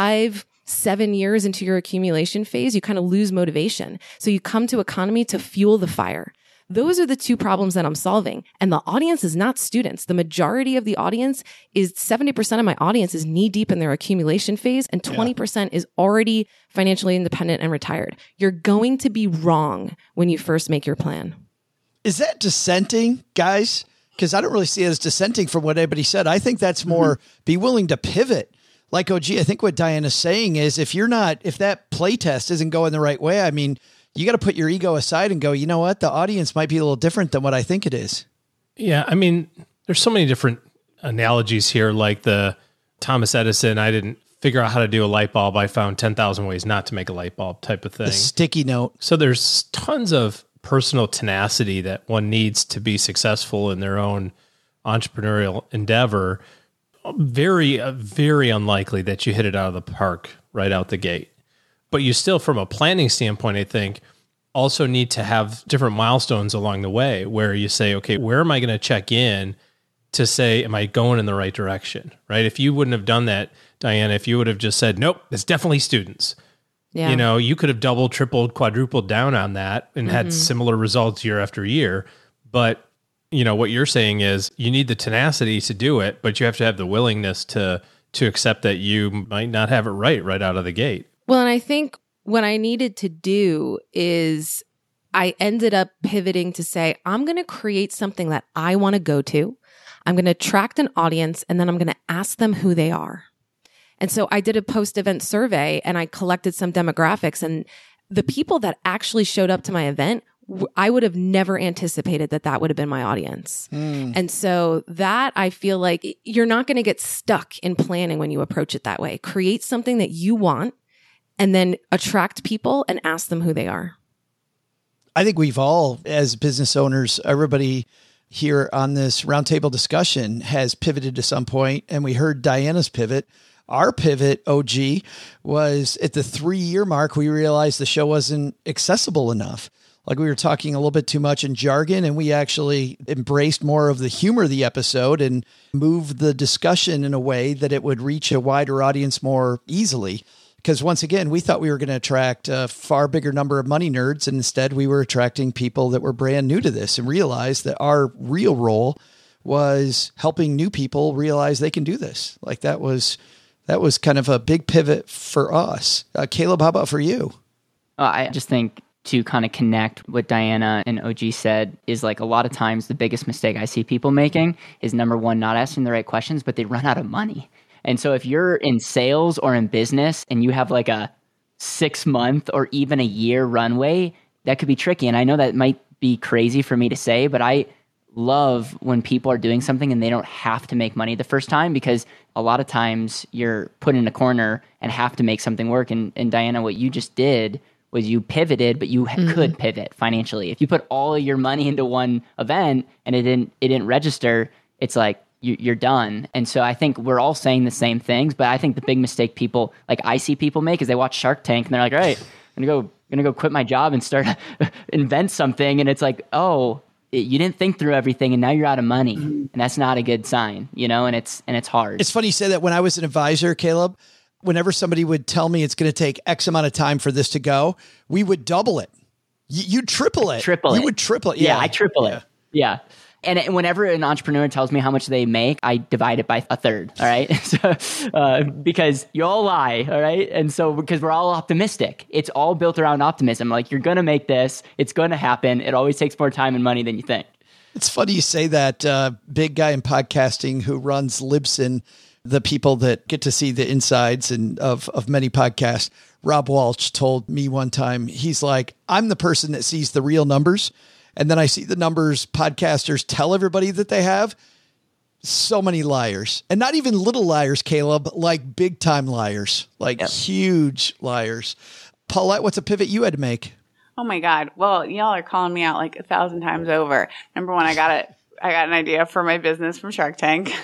5-7 years into your accumulation phase, you kind of lose motivation. So you come to economy to fuel the fire. Those are the two problems that I'm solving. And the audience is not students. The majority of the audience is 70% of my audience is knee deep in their accumulation phase and 20% is already financially independent and retired. You're going to be wrong when you first make your plan. Is that dissenting, guys? Because I don't really see it as dissenting from what anybody said. I think that's more be willing to pivot. Like, I think what Diana's saying is if that play test isn't going the right way, I mean, you got to put your ego aside and go, you know what? The audience might be a little different than what I think it is. Yeah. I mean, there's so many different analogies here, like the Thomas Edison, I didn't figure out how to do a light bulb. I found 10,000 ways not to make a light bulb type of thing. The sticky note. So there's tons of personal tenacity that one needs to be successful in their own entrepreneurial endeavor. Very, very unlikely that you hit it out of the park right out the gate. But you still, from a planning standpoint, I think, also need to have different milestones along the way where you say, okay, where am I going to check in to say, am I going in the right direction, right? If you wouldn't have done that, Diana, if you would have just said, nope, it's definitely students. Yeah. You know, you could have doubled, tripled, quadrupled down on that and had similar results year after year. But, you know, what you're saying is you need the tenacity to do it, but you have to have the willingness to accept that you might not have it right out of the gate. Well, and I think what I needed to do is I ended up pivoting to say, I'm going to create something that I want to go to. I'm going to attract an audience, and then I'm going to ask them who they are. And so I did a post-event survey, and I collected some demographics, and the people that actually showed up to my event, I would have never anticipated that would have been my audience. And so that I feel like you're not going to get stuck in planning when you approach it that way. Create something that you want, and then attract people and ask them who they are. I think we've all, as business owners, everybody here on this roundtable discussion has pivoted to some point, and we heard Diana's pivot. Our pivot, OG, was at the 3-year mark. We realized the show wasn't accessible enough. Like we were talking a little bit too much in jargon, and we actually embraced more of the humor of the episode and moved the discussion in a way that it would reach a wider audience more easily. Because once again, we thought we were going to attract a far bigger number of money nerds, and instead we were attracting people that were brand new to this and realized that our real role was helping new people realize they can do this. Like that was kind of a big pivot for us. Caleb, how about for you? I just think to kind of connect what Diana and OG said is like a lot of times the biggest mistake I see people making is number one, not asking the right questions, but they run out of money. And so if you're in sales or in business and you have like a 6-month or even a year runway, that could be tricky. And I know that might be crazy for me to say, but I love when people are doing something and they don't have to make money the first time, because a lot of times you're put in a corner and have to make something work. And Diana, what you just did was you pivoted, but you could pivot financially. If you put all of your money into one event and it didn't register, it's like, you're done. And so I think we're all saying the same things, but I think the big mistake people, like I see people make, is they watch Shark Tank and they're like, all right, I'm gonna go quit my job and start invent something. And it's like, oh, you didn't think through everything and now you're out of money. And that's not a good sign, and it's hard. It's funny you say that. When I was an advisor, Caleb, whenever somebody would tell me it's going to take X amount of time for this to go, we would double it. You triple it. You would triple it. Yeah, I triple it. Yeah. And whenever an entrepreneur tells me how much they make, I divide it by a third. All right. So, because you all lie. All right. And so, because we're all optimistic, it's all built around optimism. Like, you're going to make this, it's going to happen. It always takes more time and money than you think. It's funny you say that. Big guy in podcasting who runs Libsyn, the people that get to see the insides of many podcasts. Rob Walsh told me one time, he's like, I'm the person that sees the real numbers. And then I see the numbers podcasters tell everybody that they have. So many liars, and not even little liars, Caleb, like big time liars, like huge liars. Paulette, what's a pivot you had to make? Oh my God. Well, y'all are calling me out like 1,000 times over. Number one, I got an idea for my business from Shark Tank.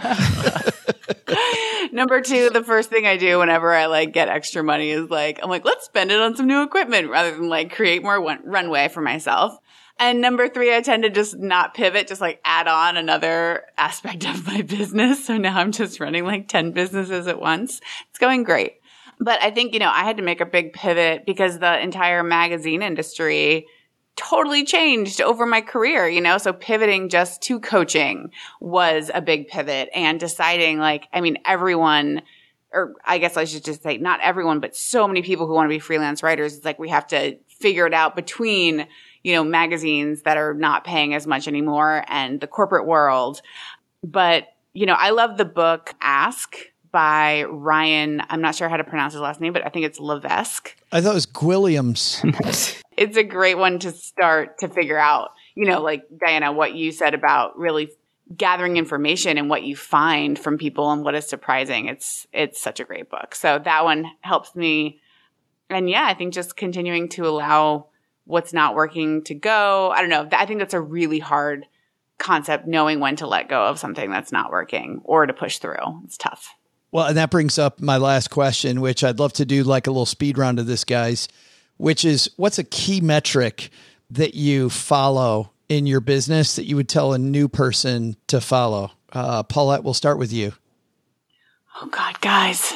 Number two, the first thing I do whenever I get extra money is I'm like, let's spend it on some new equipment rather than create more runway for myself. And number three, I tend to just not pivot, just add on another aspect of my business. So now I'm just running 10 businesses at once. It's going great. But I think, I had to make a big pivot because the entire magazine industry totally changed over my career, so pivoting just to coaching was a big pivot, and deciding everyone, or I guess I should just say not everyone, but so many people who want to be freelance writers, it's we have to figure it out between magazines that are not paying as much anymore and the corporate world. But, I love the book Ask by Ryan. I'm not sure how to pronounce his last name, but I think it's Levesque. I thought it was Gwilliams. It's a great one to start to figure out, Diana, what you said about really gathering information and what you find from people and what is surprising. It's such a great book. So that one helps me. And I think just continuing to allow what's not working to go. I don't know. I think that's a really hard concept, knowing when to let go of something that's not working or to push through. It's tough. Well, and that brings up my last question, which I'd love to do a little speed round of this, guys, which is, what's a key metric that you follow in your business that you would tell a new person to follow? Paulette, we'll start with you. Oh God, guys.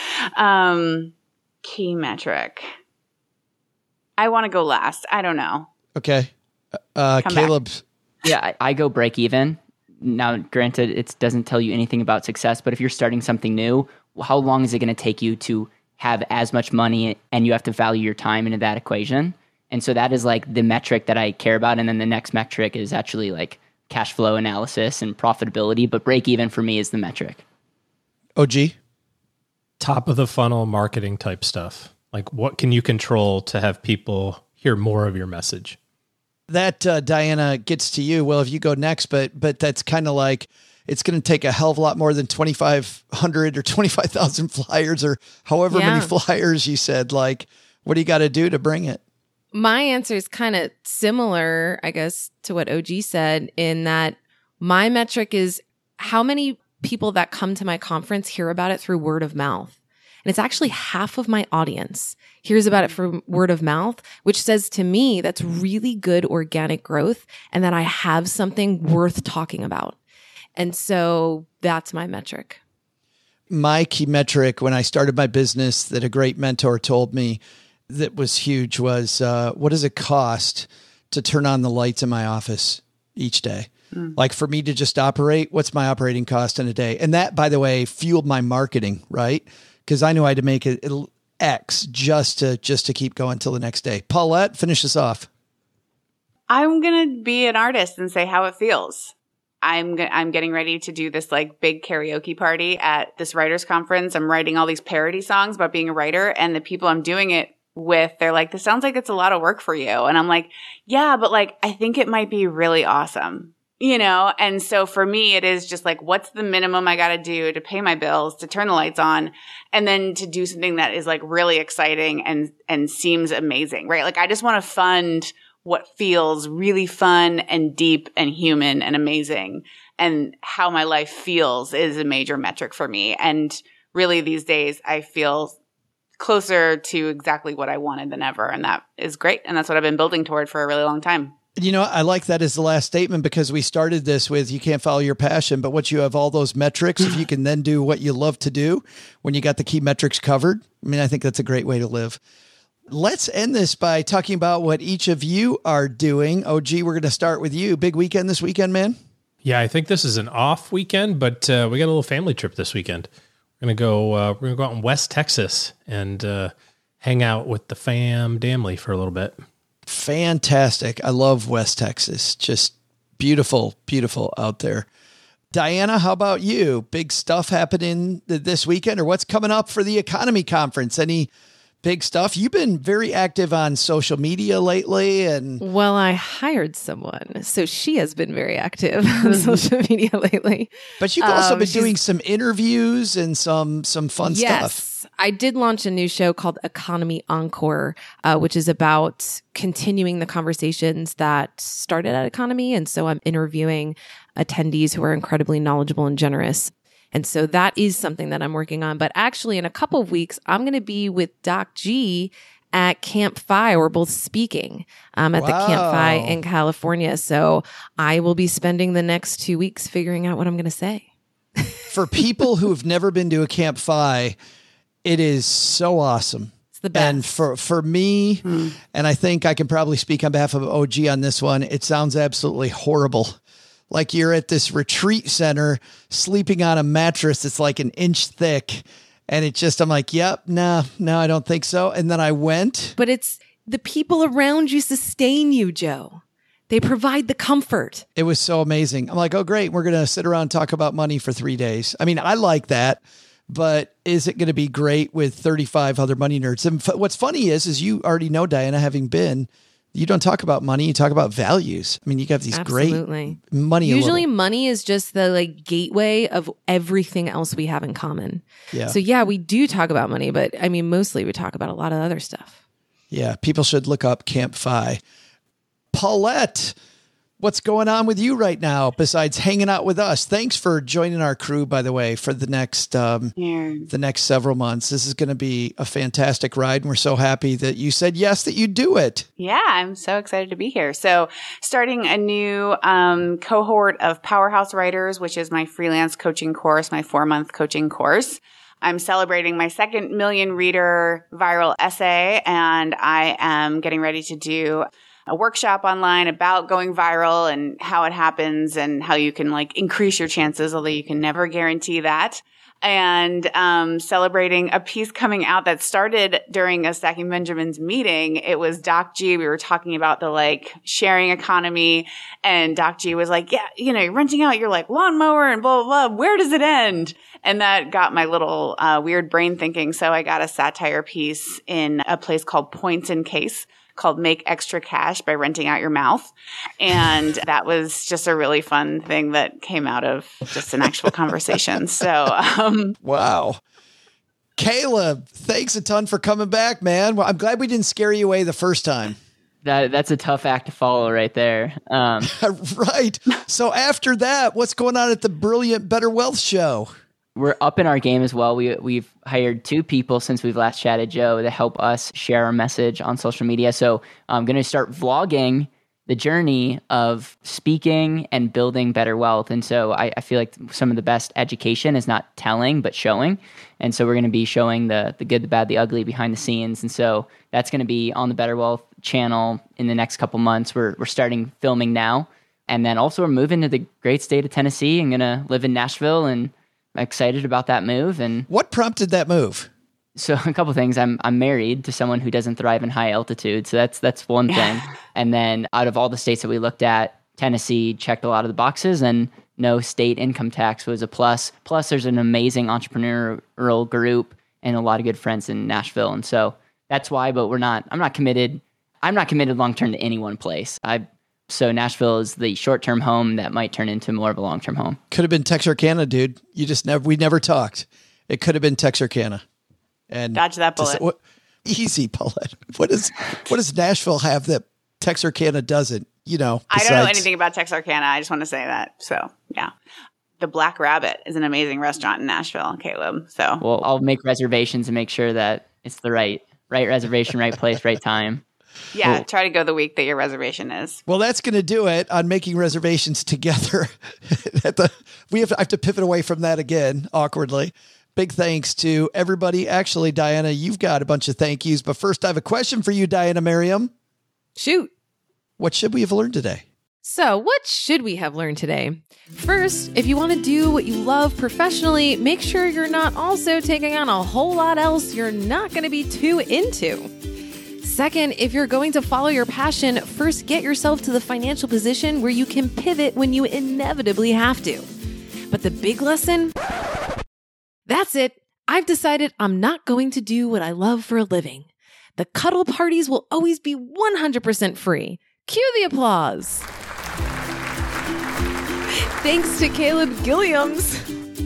Key metric. I want to go last. I don't know. Okay. Caleb. Yeah, I go break even. Now, granted, it doesn't tell you anything about success, but if you're starting something new, how long is it going to take you to have as much money, and you have to value your time into that equation? And so that is the metric that I care about. And then the next metric is actually cash flow analysis and profitability, but break even for me is the metric. OG? Top of the funnel marketing type stuff. What can you control to have people hear more of your message? That, Diana, gets to you. Well, if you go next, but that's kind of it's going to take a hell of a lot more than 2,500 or 25,000 flyers or however many flyers you said. What do you got to do to bring it? My answer is kind of similar, I guess, to what OG said, in that my metric is how many people that come to my conference hear about it through word of mouth. And it's actually half of my audience hears about it from word of mouth, which says to me that's really good organic growth and that I have something worth talking about. And so that's my metric. My key metric when I started my business that a great mentor told me that was huge was, what does it cost to turn on the lights in my office each day? For me to just operate, what's my operating cost in a day? And that, by the way, fueled my marketing, right? Because I knew I had to make it X just to keep going till the next day. Paulette, finish us off. I'm going to be an artist and say how it feels. I'm getting ready to do this big karaoke party at this writers conference. I'm writing all these parody songs about being a writer, and the people I'm doing it with, they're like, this sounds like it's a lot of work for you. And I'm like, yeah, but I think it might be really awesome. And so for me, it is just what's the minimum I got to do to pay my bills, to turn the lights on, and then to do something that is really exciting and seems amazing, right? I just want to fund what feels really fun and deep and human and amazing, and how my life feels is a major metric for me. And really these days I feel closer to exactly what I wanted than ever. And that is great. And that's what I've been building toward for a really long time. You know, I like that as the last statement because we started this with you can't follow your passion, but once you have all those metrics, if you can then do what you love to do when you got the key metrics covered, I mean, I think that's a great way to live. Let's end this by talking about what each of you are doing. OG, we're going to start with you. Big weekend this weekend, man. Yeah, I think this is an off weekend, but we got a little family trip this weekend. We're gonna go out in West Texas and hang out with the family for a little bit. Fantastic. I love West Texas. Just beautiful, beautiful out there. Diana, how about you? Big stuff happening this weekend, or what's coming up for the Economy Conference? Any big stuff? You've been very active on social media lately. Well, I hired someone, so she has been very active on social media lately. But you've also been doing some interviews and some fun stuff. Yes. I did launch a new show called Economy Encore, which is about continuing the conversations that started at Economy. And so I'm interviewing attendees who are incredibly knowledgeable and generous. And so that is something that I'm working on. But actually, in a couple of weeks, I'm going to be with Doc G at Camp FI. We're both speaking at the Camp FI in California. So I will be spending the next 2 weeks figuring out what I'm going to say. For people who have never been to a Camp FI, it is so awesome. It's the best. And for me, and I think I can probably speak on behalf of OG on this one, it sounds absolutely horrible. Like you're at this retreat center sleeping on a mattress that's like an inch thick. And it just, I'm like, yep, no, I don't think so. And then I went. But it's the people around you sustain you, Joe. They provide the comfort. It was so amazing. I'm like, oh, great. We're going to sit around and talk about money for 3 days. I mean, I like that. But is it going to be great with 35 other money nerds? And what's funny is you already know, Diana, having been, you don't talk about money. You talk about values. I mean, you got these Absolutely. Great money. Usually money is just the like gateway of everything else we have in common. Yeah. So yeah, we do talk about money, but I mean, mostly we talk about a lot of other stuff. Yeah. People should look up Camp FI. Paulette, what's going on with you right now besides hanging out with us? Thanks for joining our crew, by the way, for the next several months. This is going to be a fantastic ride. And we're so happy that you said yes, that you do it. Yeah, I'm so excited to be here. So starting a new cohort of Powerhouse Writers, which is my freelance coaching course, my 4-month coaching course. I'm celebrating my 2nd million reader viral essay, and I am getting ready to do a workshop online about going viral and how it happens and how you can like increase your chances, although you can never guarantee that. And celebrating a piece coming out that started during a Stacking Benjamins meeting. It was Doc G. We were talking about the like sharing economy, and Doc G was like, yeah, you know, you're renting out your like lawnmower and blah, blah, blah. Where does it end? And that got my little weird brain thinking. So I got a satire piece in a place called Points in Case, called Make Extra Cash by Renting Out Your Mouth. And that was just a really fun thing that came out of just an actual conversation. So, wow. Caleb, thanks a ton for coming back, man. Well, I'm glad we didn't scare you away the first time. That's a tough act to follow right there. Right. So after that, what's going on at the Brilliant Better Wealth Show? We're up in our game as well. We've hired 2 people since we've last chatted, Joe, to help us share our message on social media. So I'm going to start vlogging the journey of speaking and building better wealth. And so I feel like some of the best education is not telling, but showing. And so we're going to be showing the good, the bad, the ugly behind the scenes. And so that's going to be on the Better Wealth channel in the next couple months. We're starting filming now. And then also we're moving to the great state of Tennessee. I'm going to live in Nashville, and I'm excited about that move. And what prompted that move? So a couple of things. I'm married to someone who doesn't thrive in high altitude. So that's one thing. And then out of all the states that we looked at, Tennessee checked a lot of the boxes, and no state income tax was a plus. Plus there's an amazing entrepreneurial group and a lot of good friends in Nashville. And so that's why, but I'm not committed long-term to any one place. So Nashville is the short-term home that might turn into more of a long-term home. Could have been Texarkana, dude. We never talked. It could have been Texarkana. And dodge that bullet. Easy, Paulette. What does Nashville have that Texarkana doesn't? You know, I don't know anything about Texarkana. I just want to say that. So yeah, the Black Rabbit is an amazing restaurant in Nashville, Caleb. So I'll make reservations and make sure that it's the right reservation, right place, right time. Yeah, try to go the week that your reservation is. Well, that's going to do it on making reservations together. I have to pivot away from that again, awkwardly. Big thanks to everybody. Actually, Diana, you've got a bunch of thank yous. But first, I have a question for you, Diana Merriam. Shoot. What should we have learned today? So, what should we have learned today? First, if you want to do what you love professionally, make sure you're not also taking on a whole lot else you're not going to be too into. Second, if you're going to follow your passion, first get yourself to the financial position where you can pivot when you inevitably have to. But the big lesson? That's it. I've decided I'm not going to do what I love for a living. The cuddle parties will always be 100% free. Cue the applause. Thanks to Caleb Gwilliams.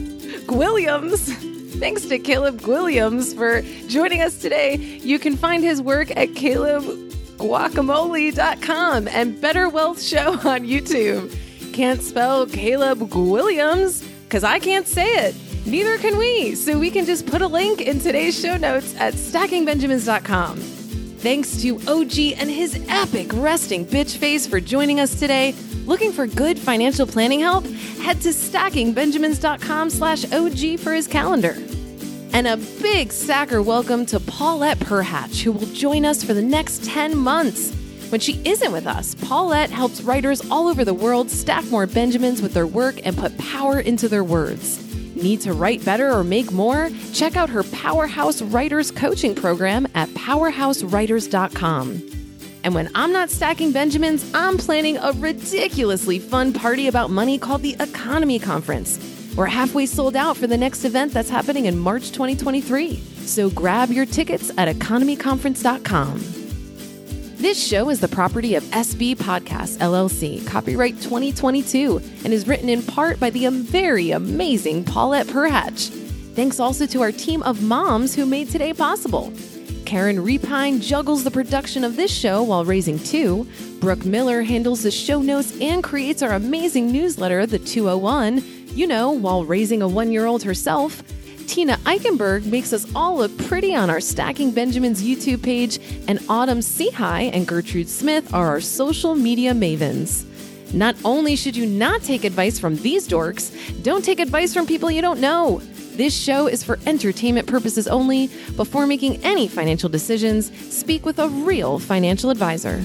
Thanks to Caleb Gwilliams for joining us today. You can find his work at calebguacamole.com and Better Wealth Show on YouTube. Can't spell Caleb Gwilliams because I can't say it. Neither can we. So we can just put a link in today's show notes at stackingbenjamins.com. Thanks to OG and his epic resting bitch face for joining us today. Looking for good financial planning help? Head to stackingbenjamins.com/OG for his calendar. And a big stacker welcome to Paulette Perhatch, who will join us for the next 10 months. When she isn't with us, Paulette helps writers all over the world stack more Benjamins with their work and put power into their words. Need to write better or make more? Check out her Powerhouse Writers coaching program at powerhousewriters.com. And when I'm not stacking Benjamins, I'm planning a ridiculously fun party about money called the Economy Conference. We're halfway sold out for the next event that's happening in March 2023. So grab your tickets at economyconference.com. This show is the property of SB Podcasts, LLC, copyright 2022, and is written in part by the very amazing Paulette Perhatch. Thanks also to our team of moms who made today possible. Karen Repine juggles the production of this show while raising two. Brooke Miller handles the show notes and creates our amazing newsletter, The 201, while raising a 1-year-old herself. Tina Eichenberg makes us all look pretty on our Stacking Benjamins YouTube page, and Autumn Seahigh and Gertrude Smith are our social media mavens. Not only should you not take advice from these dorks, don't take advice from people you don't know. This show is for entertainment purposes only. Before making any financial decisions, speak with a real financial advisor.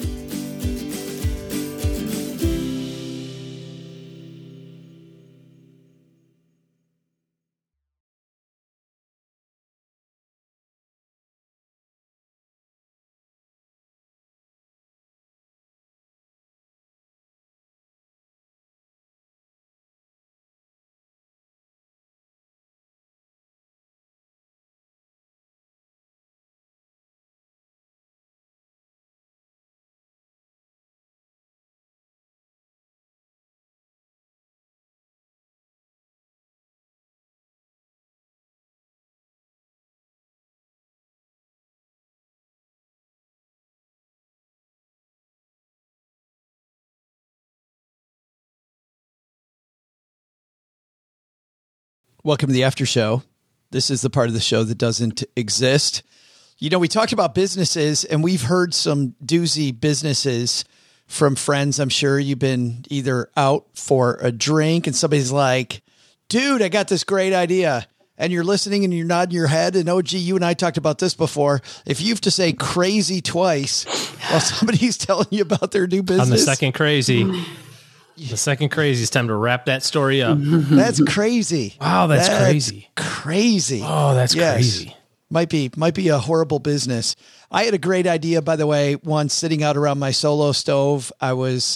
Welcome to the after show. This is the part of the show that doesn't exist. We talked about businesses, and we've heard some doozy businesses from friends. I'm sure you've been either out for a drink and somebody's like, dude, I got this great idea. And you're listening and you're nodding your head. And OG, you and I talked about this before. If you have to say crazy twice while somebody's telling you about their new business. On the second crazy. The second crazy, it's time to wrap that story up. That's crazy. Wow, that's crazy. Crazy. Oh, that's crazy. Might be a horrible business. I had a great idea, by the way, once sitting out around my solo stove. I was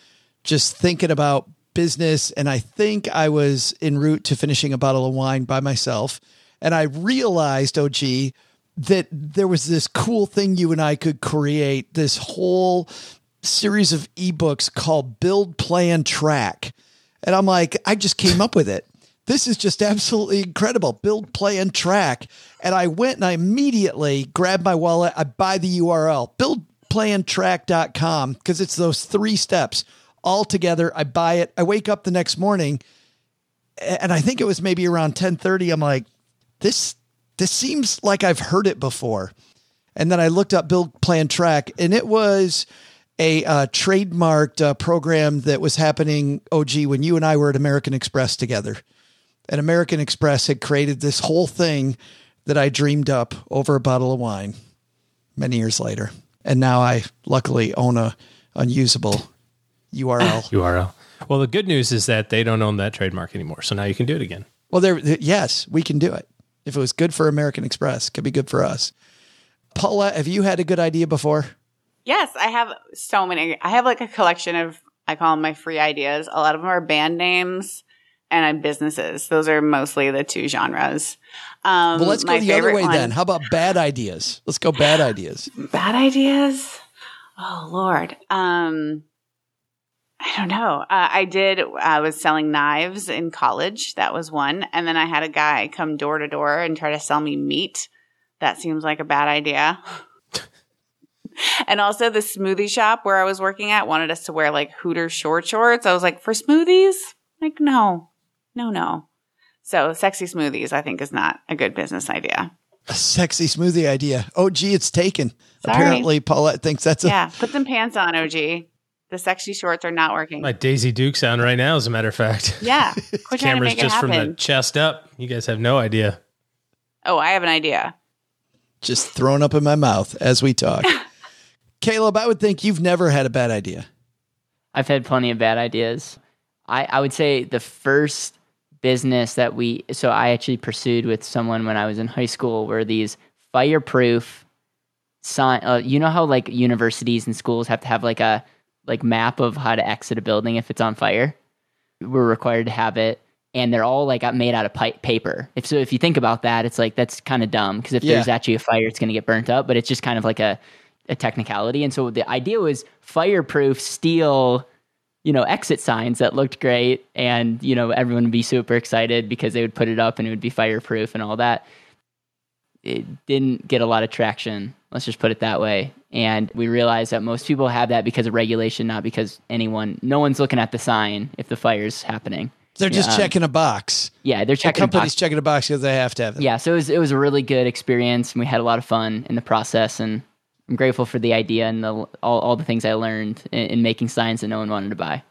just thinking about business, and I think I was en route to finishing a bottle of wine by myself. And I realized, OG, that there was this cool thing you and I could create, this whole series of ebooks called Build, Plan, Track. And I'm like, I just came up with it. This is just absolutely incredible. Build, Plan, Track. And I went and I immediately grabbed my wallet. I buy the URL, buildplantrack.com, because it's those 3 steps all together. I buy it. I wake up the next morning, and I think it was maybe around 10:30. I'm like, this seems like I've heard it before. And then I looked up Build Plan Track, and it was a trademarked program that was happening, OG, when you and I were at American Express together. And American Express had created this whole thing that I dreamed up over a bottle of wine many years later. And now I luckily own a unusable URL. Well, the good news is that they don't own that trademark anymore. So now you can do it again. Well, yes, we can do it. If it was good for American Express, it could be good for us. Paulette, have you had a good idea before? Yes, I have so many. I have like a collection of, I call them my free ideas. A lot of them are band names and businesses. Those are mostly the two genres. Well, let's go the other way then. How about bad ideas? Let's go bad ideas. Bad ideas? Oh, Lord. I don't know. I was selling knives in college. That was one. And then I had a guy come door to door and try to sell me meat. That seems like a bad idea. And also the smoothie shop where I was working at wanted us to wear like Hooters shorts. I was like, for smoothies? Like, no. So sexy smoothies, I think, is not a good business idea. A sexy smoothie idea. Oh, gee, it's taken. Sorry. Apparently, Paulette thinks that's put them pants on, OG. The sexy shorts are not working. Like Daisy Dukes on right now, as a matter of fact. Yeah. Quit trying to make it happen. From the chest up. You guys have no idea. Oh, I have an idea. Just thrown up in my mouth as we talk. Caleb, I would think you've never had a bad idea. I've had plenty of bad ideas. I would say the first business that I actually pursued with someone when I was in high school were these fireproof sign. You know how like universities and schools have to have like a map of how to exit a building if it's on fire? We're required to have it. And they're all like made out of paper. If you think about that, it's like, that's kind of dumb. Because if there's actually a fire, it's going to get burnt up. But it's just kind of like a technicality. And so the idea was fireproof steel, exit signs that looked great. And, everyone would be super excited because they would put it up and it would be fireproof and all that. It didn't get a lot of traction. Let's just put it that way. And we realized that most people have that because of regulation, not because no one's looking at the sign if the fire's happening. They're just checking a box. Yeah, they're checking a box. Company's checking a box because they have to have it. Yeah, so it was a really good experience, and we had a lot of fun in the process, and I'm grateful for the idea and all the things I learned in making signs that no one wanted to buy.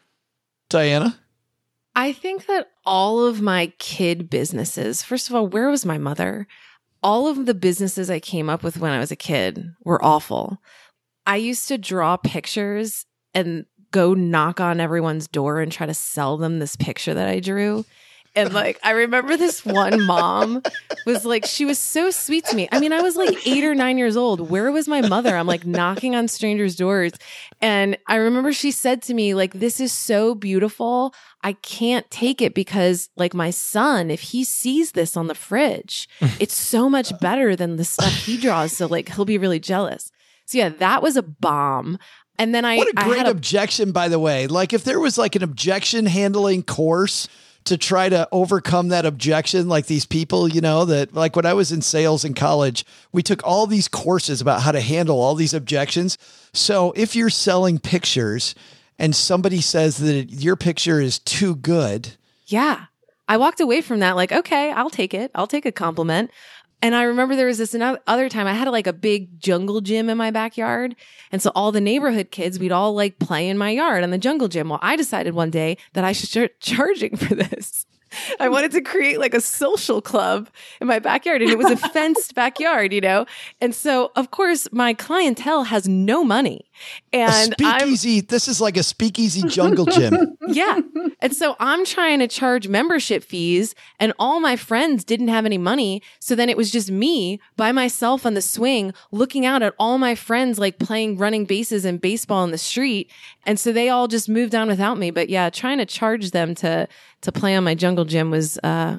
Diana? I think that all of my kid businesses, first of all, where was my mother? All of the businesses I came up with when I was a kid were awful. I used to draw pictures and go knock on everyone's door and try to sell them this picture that I drew. And like, I remember this one mom was like, she was so sweet to me. I mean, I was like 8 or 9 years old. Where was my mother? I'm like knocking on strangers' doors. And I remember she said to me, like, this is so beautiful. I can't take it because like my son, if he sees this on the fridge, it's so much better than the stuff he draws. So like, he'll be really jealous. So yeah, that was a bomb. And then what a great objection, by the way. Like if there was like an objection handling course to try to overcome that objection, like these people, that like when I was in sales in college, we took all these courses about how to handle all these objections. So if you're selling pictures and somebody says that your picture is too good. Yeah. I walked away from that like, okay, I'll take it. I'll take a compliment. And I remember there was this other time I had like a big jungle gym in my backyard. And so all the neighborhood kids, we'd all like play in my yard on the jungle gym. Well, I decided one day that I should start charging for this. I wanted to create like a social club in my backyard, and it was a fenced backyard, And so, of course, my clientele has no money. And this is like a speakeasy jungle gym. Yeah. And so I'm trying to charge membership fees, and all my friends didn't have any money. So then it was just me by myself on the swing, looking out at all my friends, like playing running bases and baseball in the street. And so they all just moved on without me. But yeah, trying to charge them to play on my jungle gym was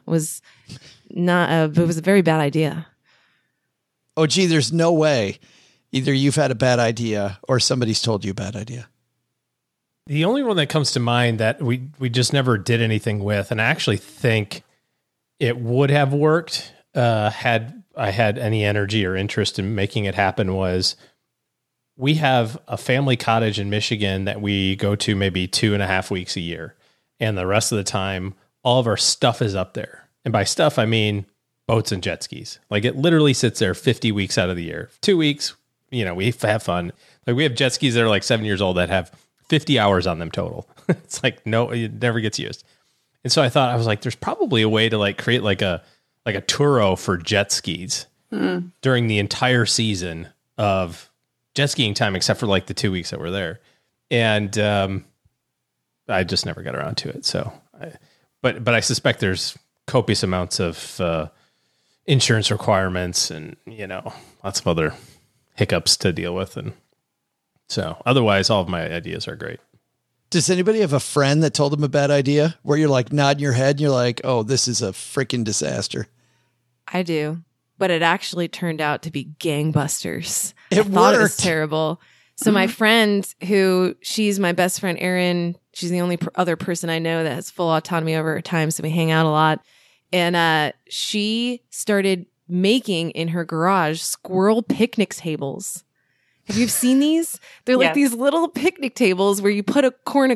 not, it was a very bad idea. Oh, gee, there's no way either you've had a bad idea or somebody's told you a bad idea. The only one that comes to mind that we just never did anything with, and I actually think it would have worked had I had any energy or interest in making it happen, was we have a family cottage in Michigan that we go to maybe 2.5 weeks a year. And the rest of the time, all of our stuff is up there. And by stuff, I mean boats and jet skis. Like it literally sits there 50 weeks out of the year. 2 weeks, we have fun. Like we have jet skis that are like 7 years old that have 50 hours on them total. It's like, no, it never gets used. And so I was like, there's probably a way to like create like a Turo for jet skis during the entire season of jet skiing time, except for like the 2 weeks that we're there. And I just never got around to it. So, but I suspect there's copious amounts of insurance requirements and, lots of other hiccups to deal with. And so otherwise, all of my ideas are great. Does anybody have a friend that told them a bad idea where you're like nodding your head and you're like, oh, this is a freaking disaster? I do. But it actually turned out to be gangbusters. It I thought it was worked. terrible. So my friend, she's my best friend, Erin, she's the only other person I know that has full autonomy over her time. So we hang out a lot. And she started making in her garage squirrel picnic tables. Have you seen these? They're like these little picnic tables where you put a corn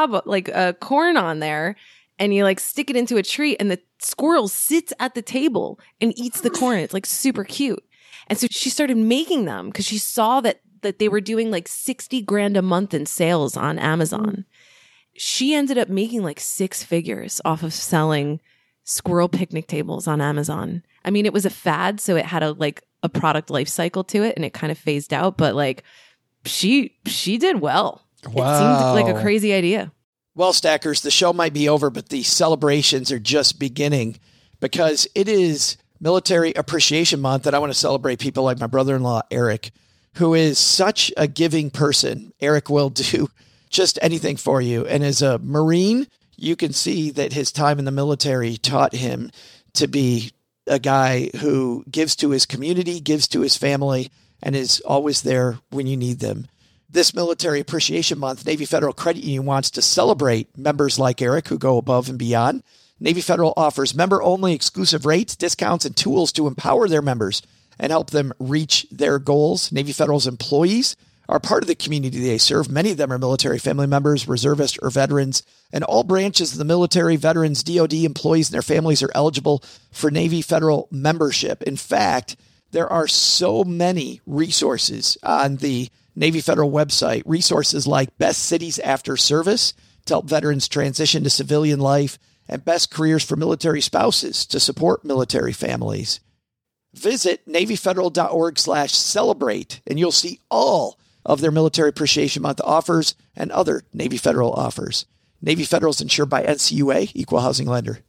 on there and you like stick it into a tree and the squirrel sits at the table and eats the corn. It's like super cute. And so she started making them because she saw that they were doing like $60,000 a month in sales on Amazon. She ended up making like 6 figures off of selling squirrel picnic tables on Amazon. I mean, it was a fad, so it had a product life cycle to it and it kind of phased out, but like she did well. Wow. It seemed like a crazy idea. Well, Stackers, the show might be over, but the celebrations are just beginning because it is Military Appreciation Month, and I want to celebrate people like my brother-in-law, Eric, who is such a giving person. Eric will do just anything for you. And as a Marine, you can see that his time in the military taught him to be a guy who gives to his community, gives to his family, and is always there when you need them. This Military Appreciation Month, Navy Federal Credit Union wants to celebrate members like Eric who go above and beyond. Navy Federal offers member-only exclusive rates, discounts, and tools to empower their members and help them reach their goals. Navy Federal's employees are part of the community they serve. Many of them are military family members, reservists, or veterans, and all branches of the military, veterans, DoD employees, and their families are eligible for Navy Federal membership. In fact, there are so many resources on the Navy Federal website, resources like Best Cities After Service to help veterans transition to civilian life, and Best Careers for Military Spouses to support military families. Visit NavyFederal.org/celebrate, and you'll see all of their Military Appreciation Month offers and other Navy Federal offers. Navy Federal is insured by NCUA, Equal Housing Lender.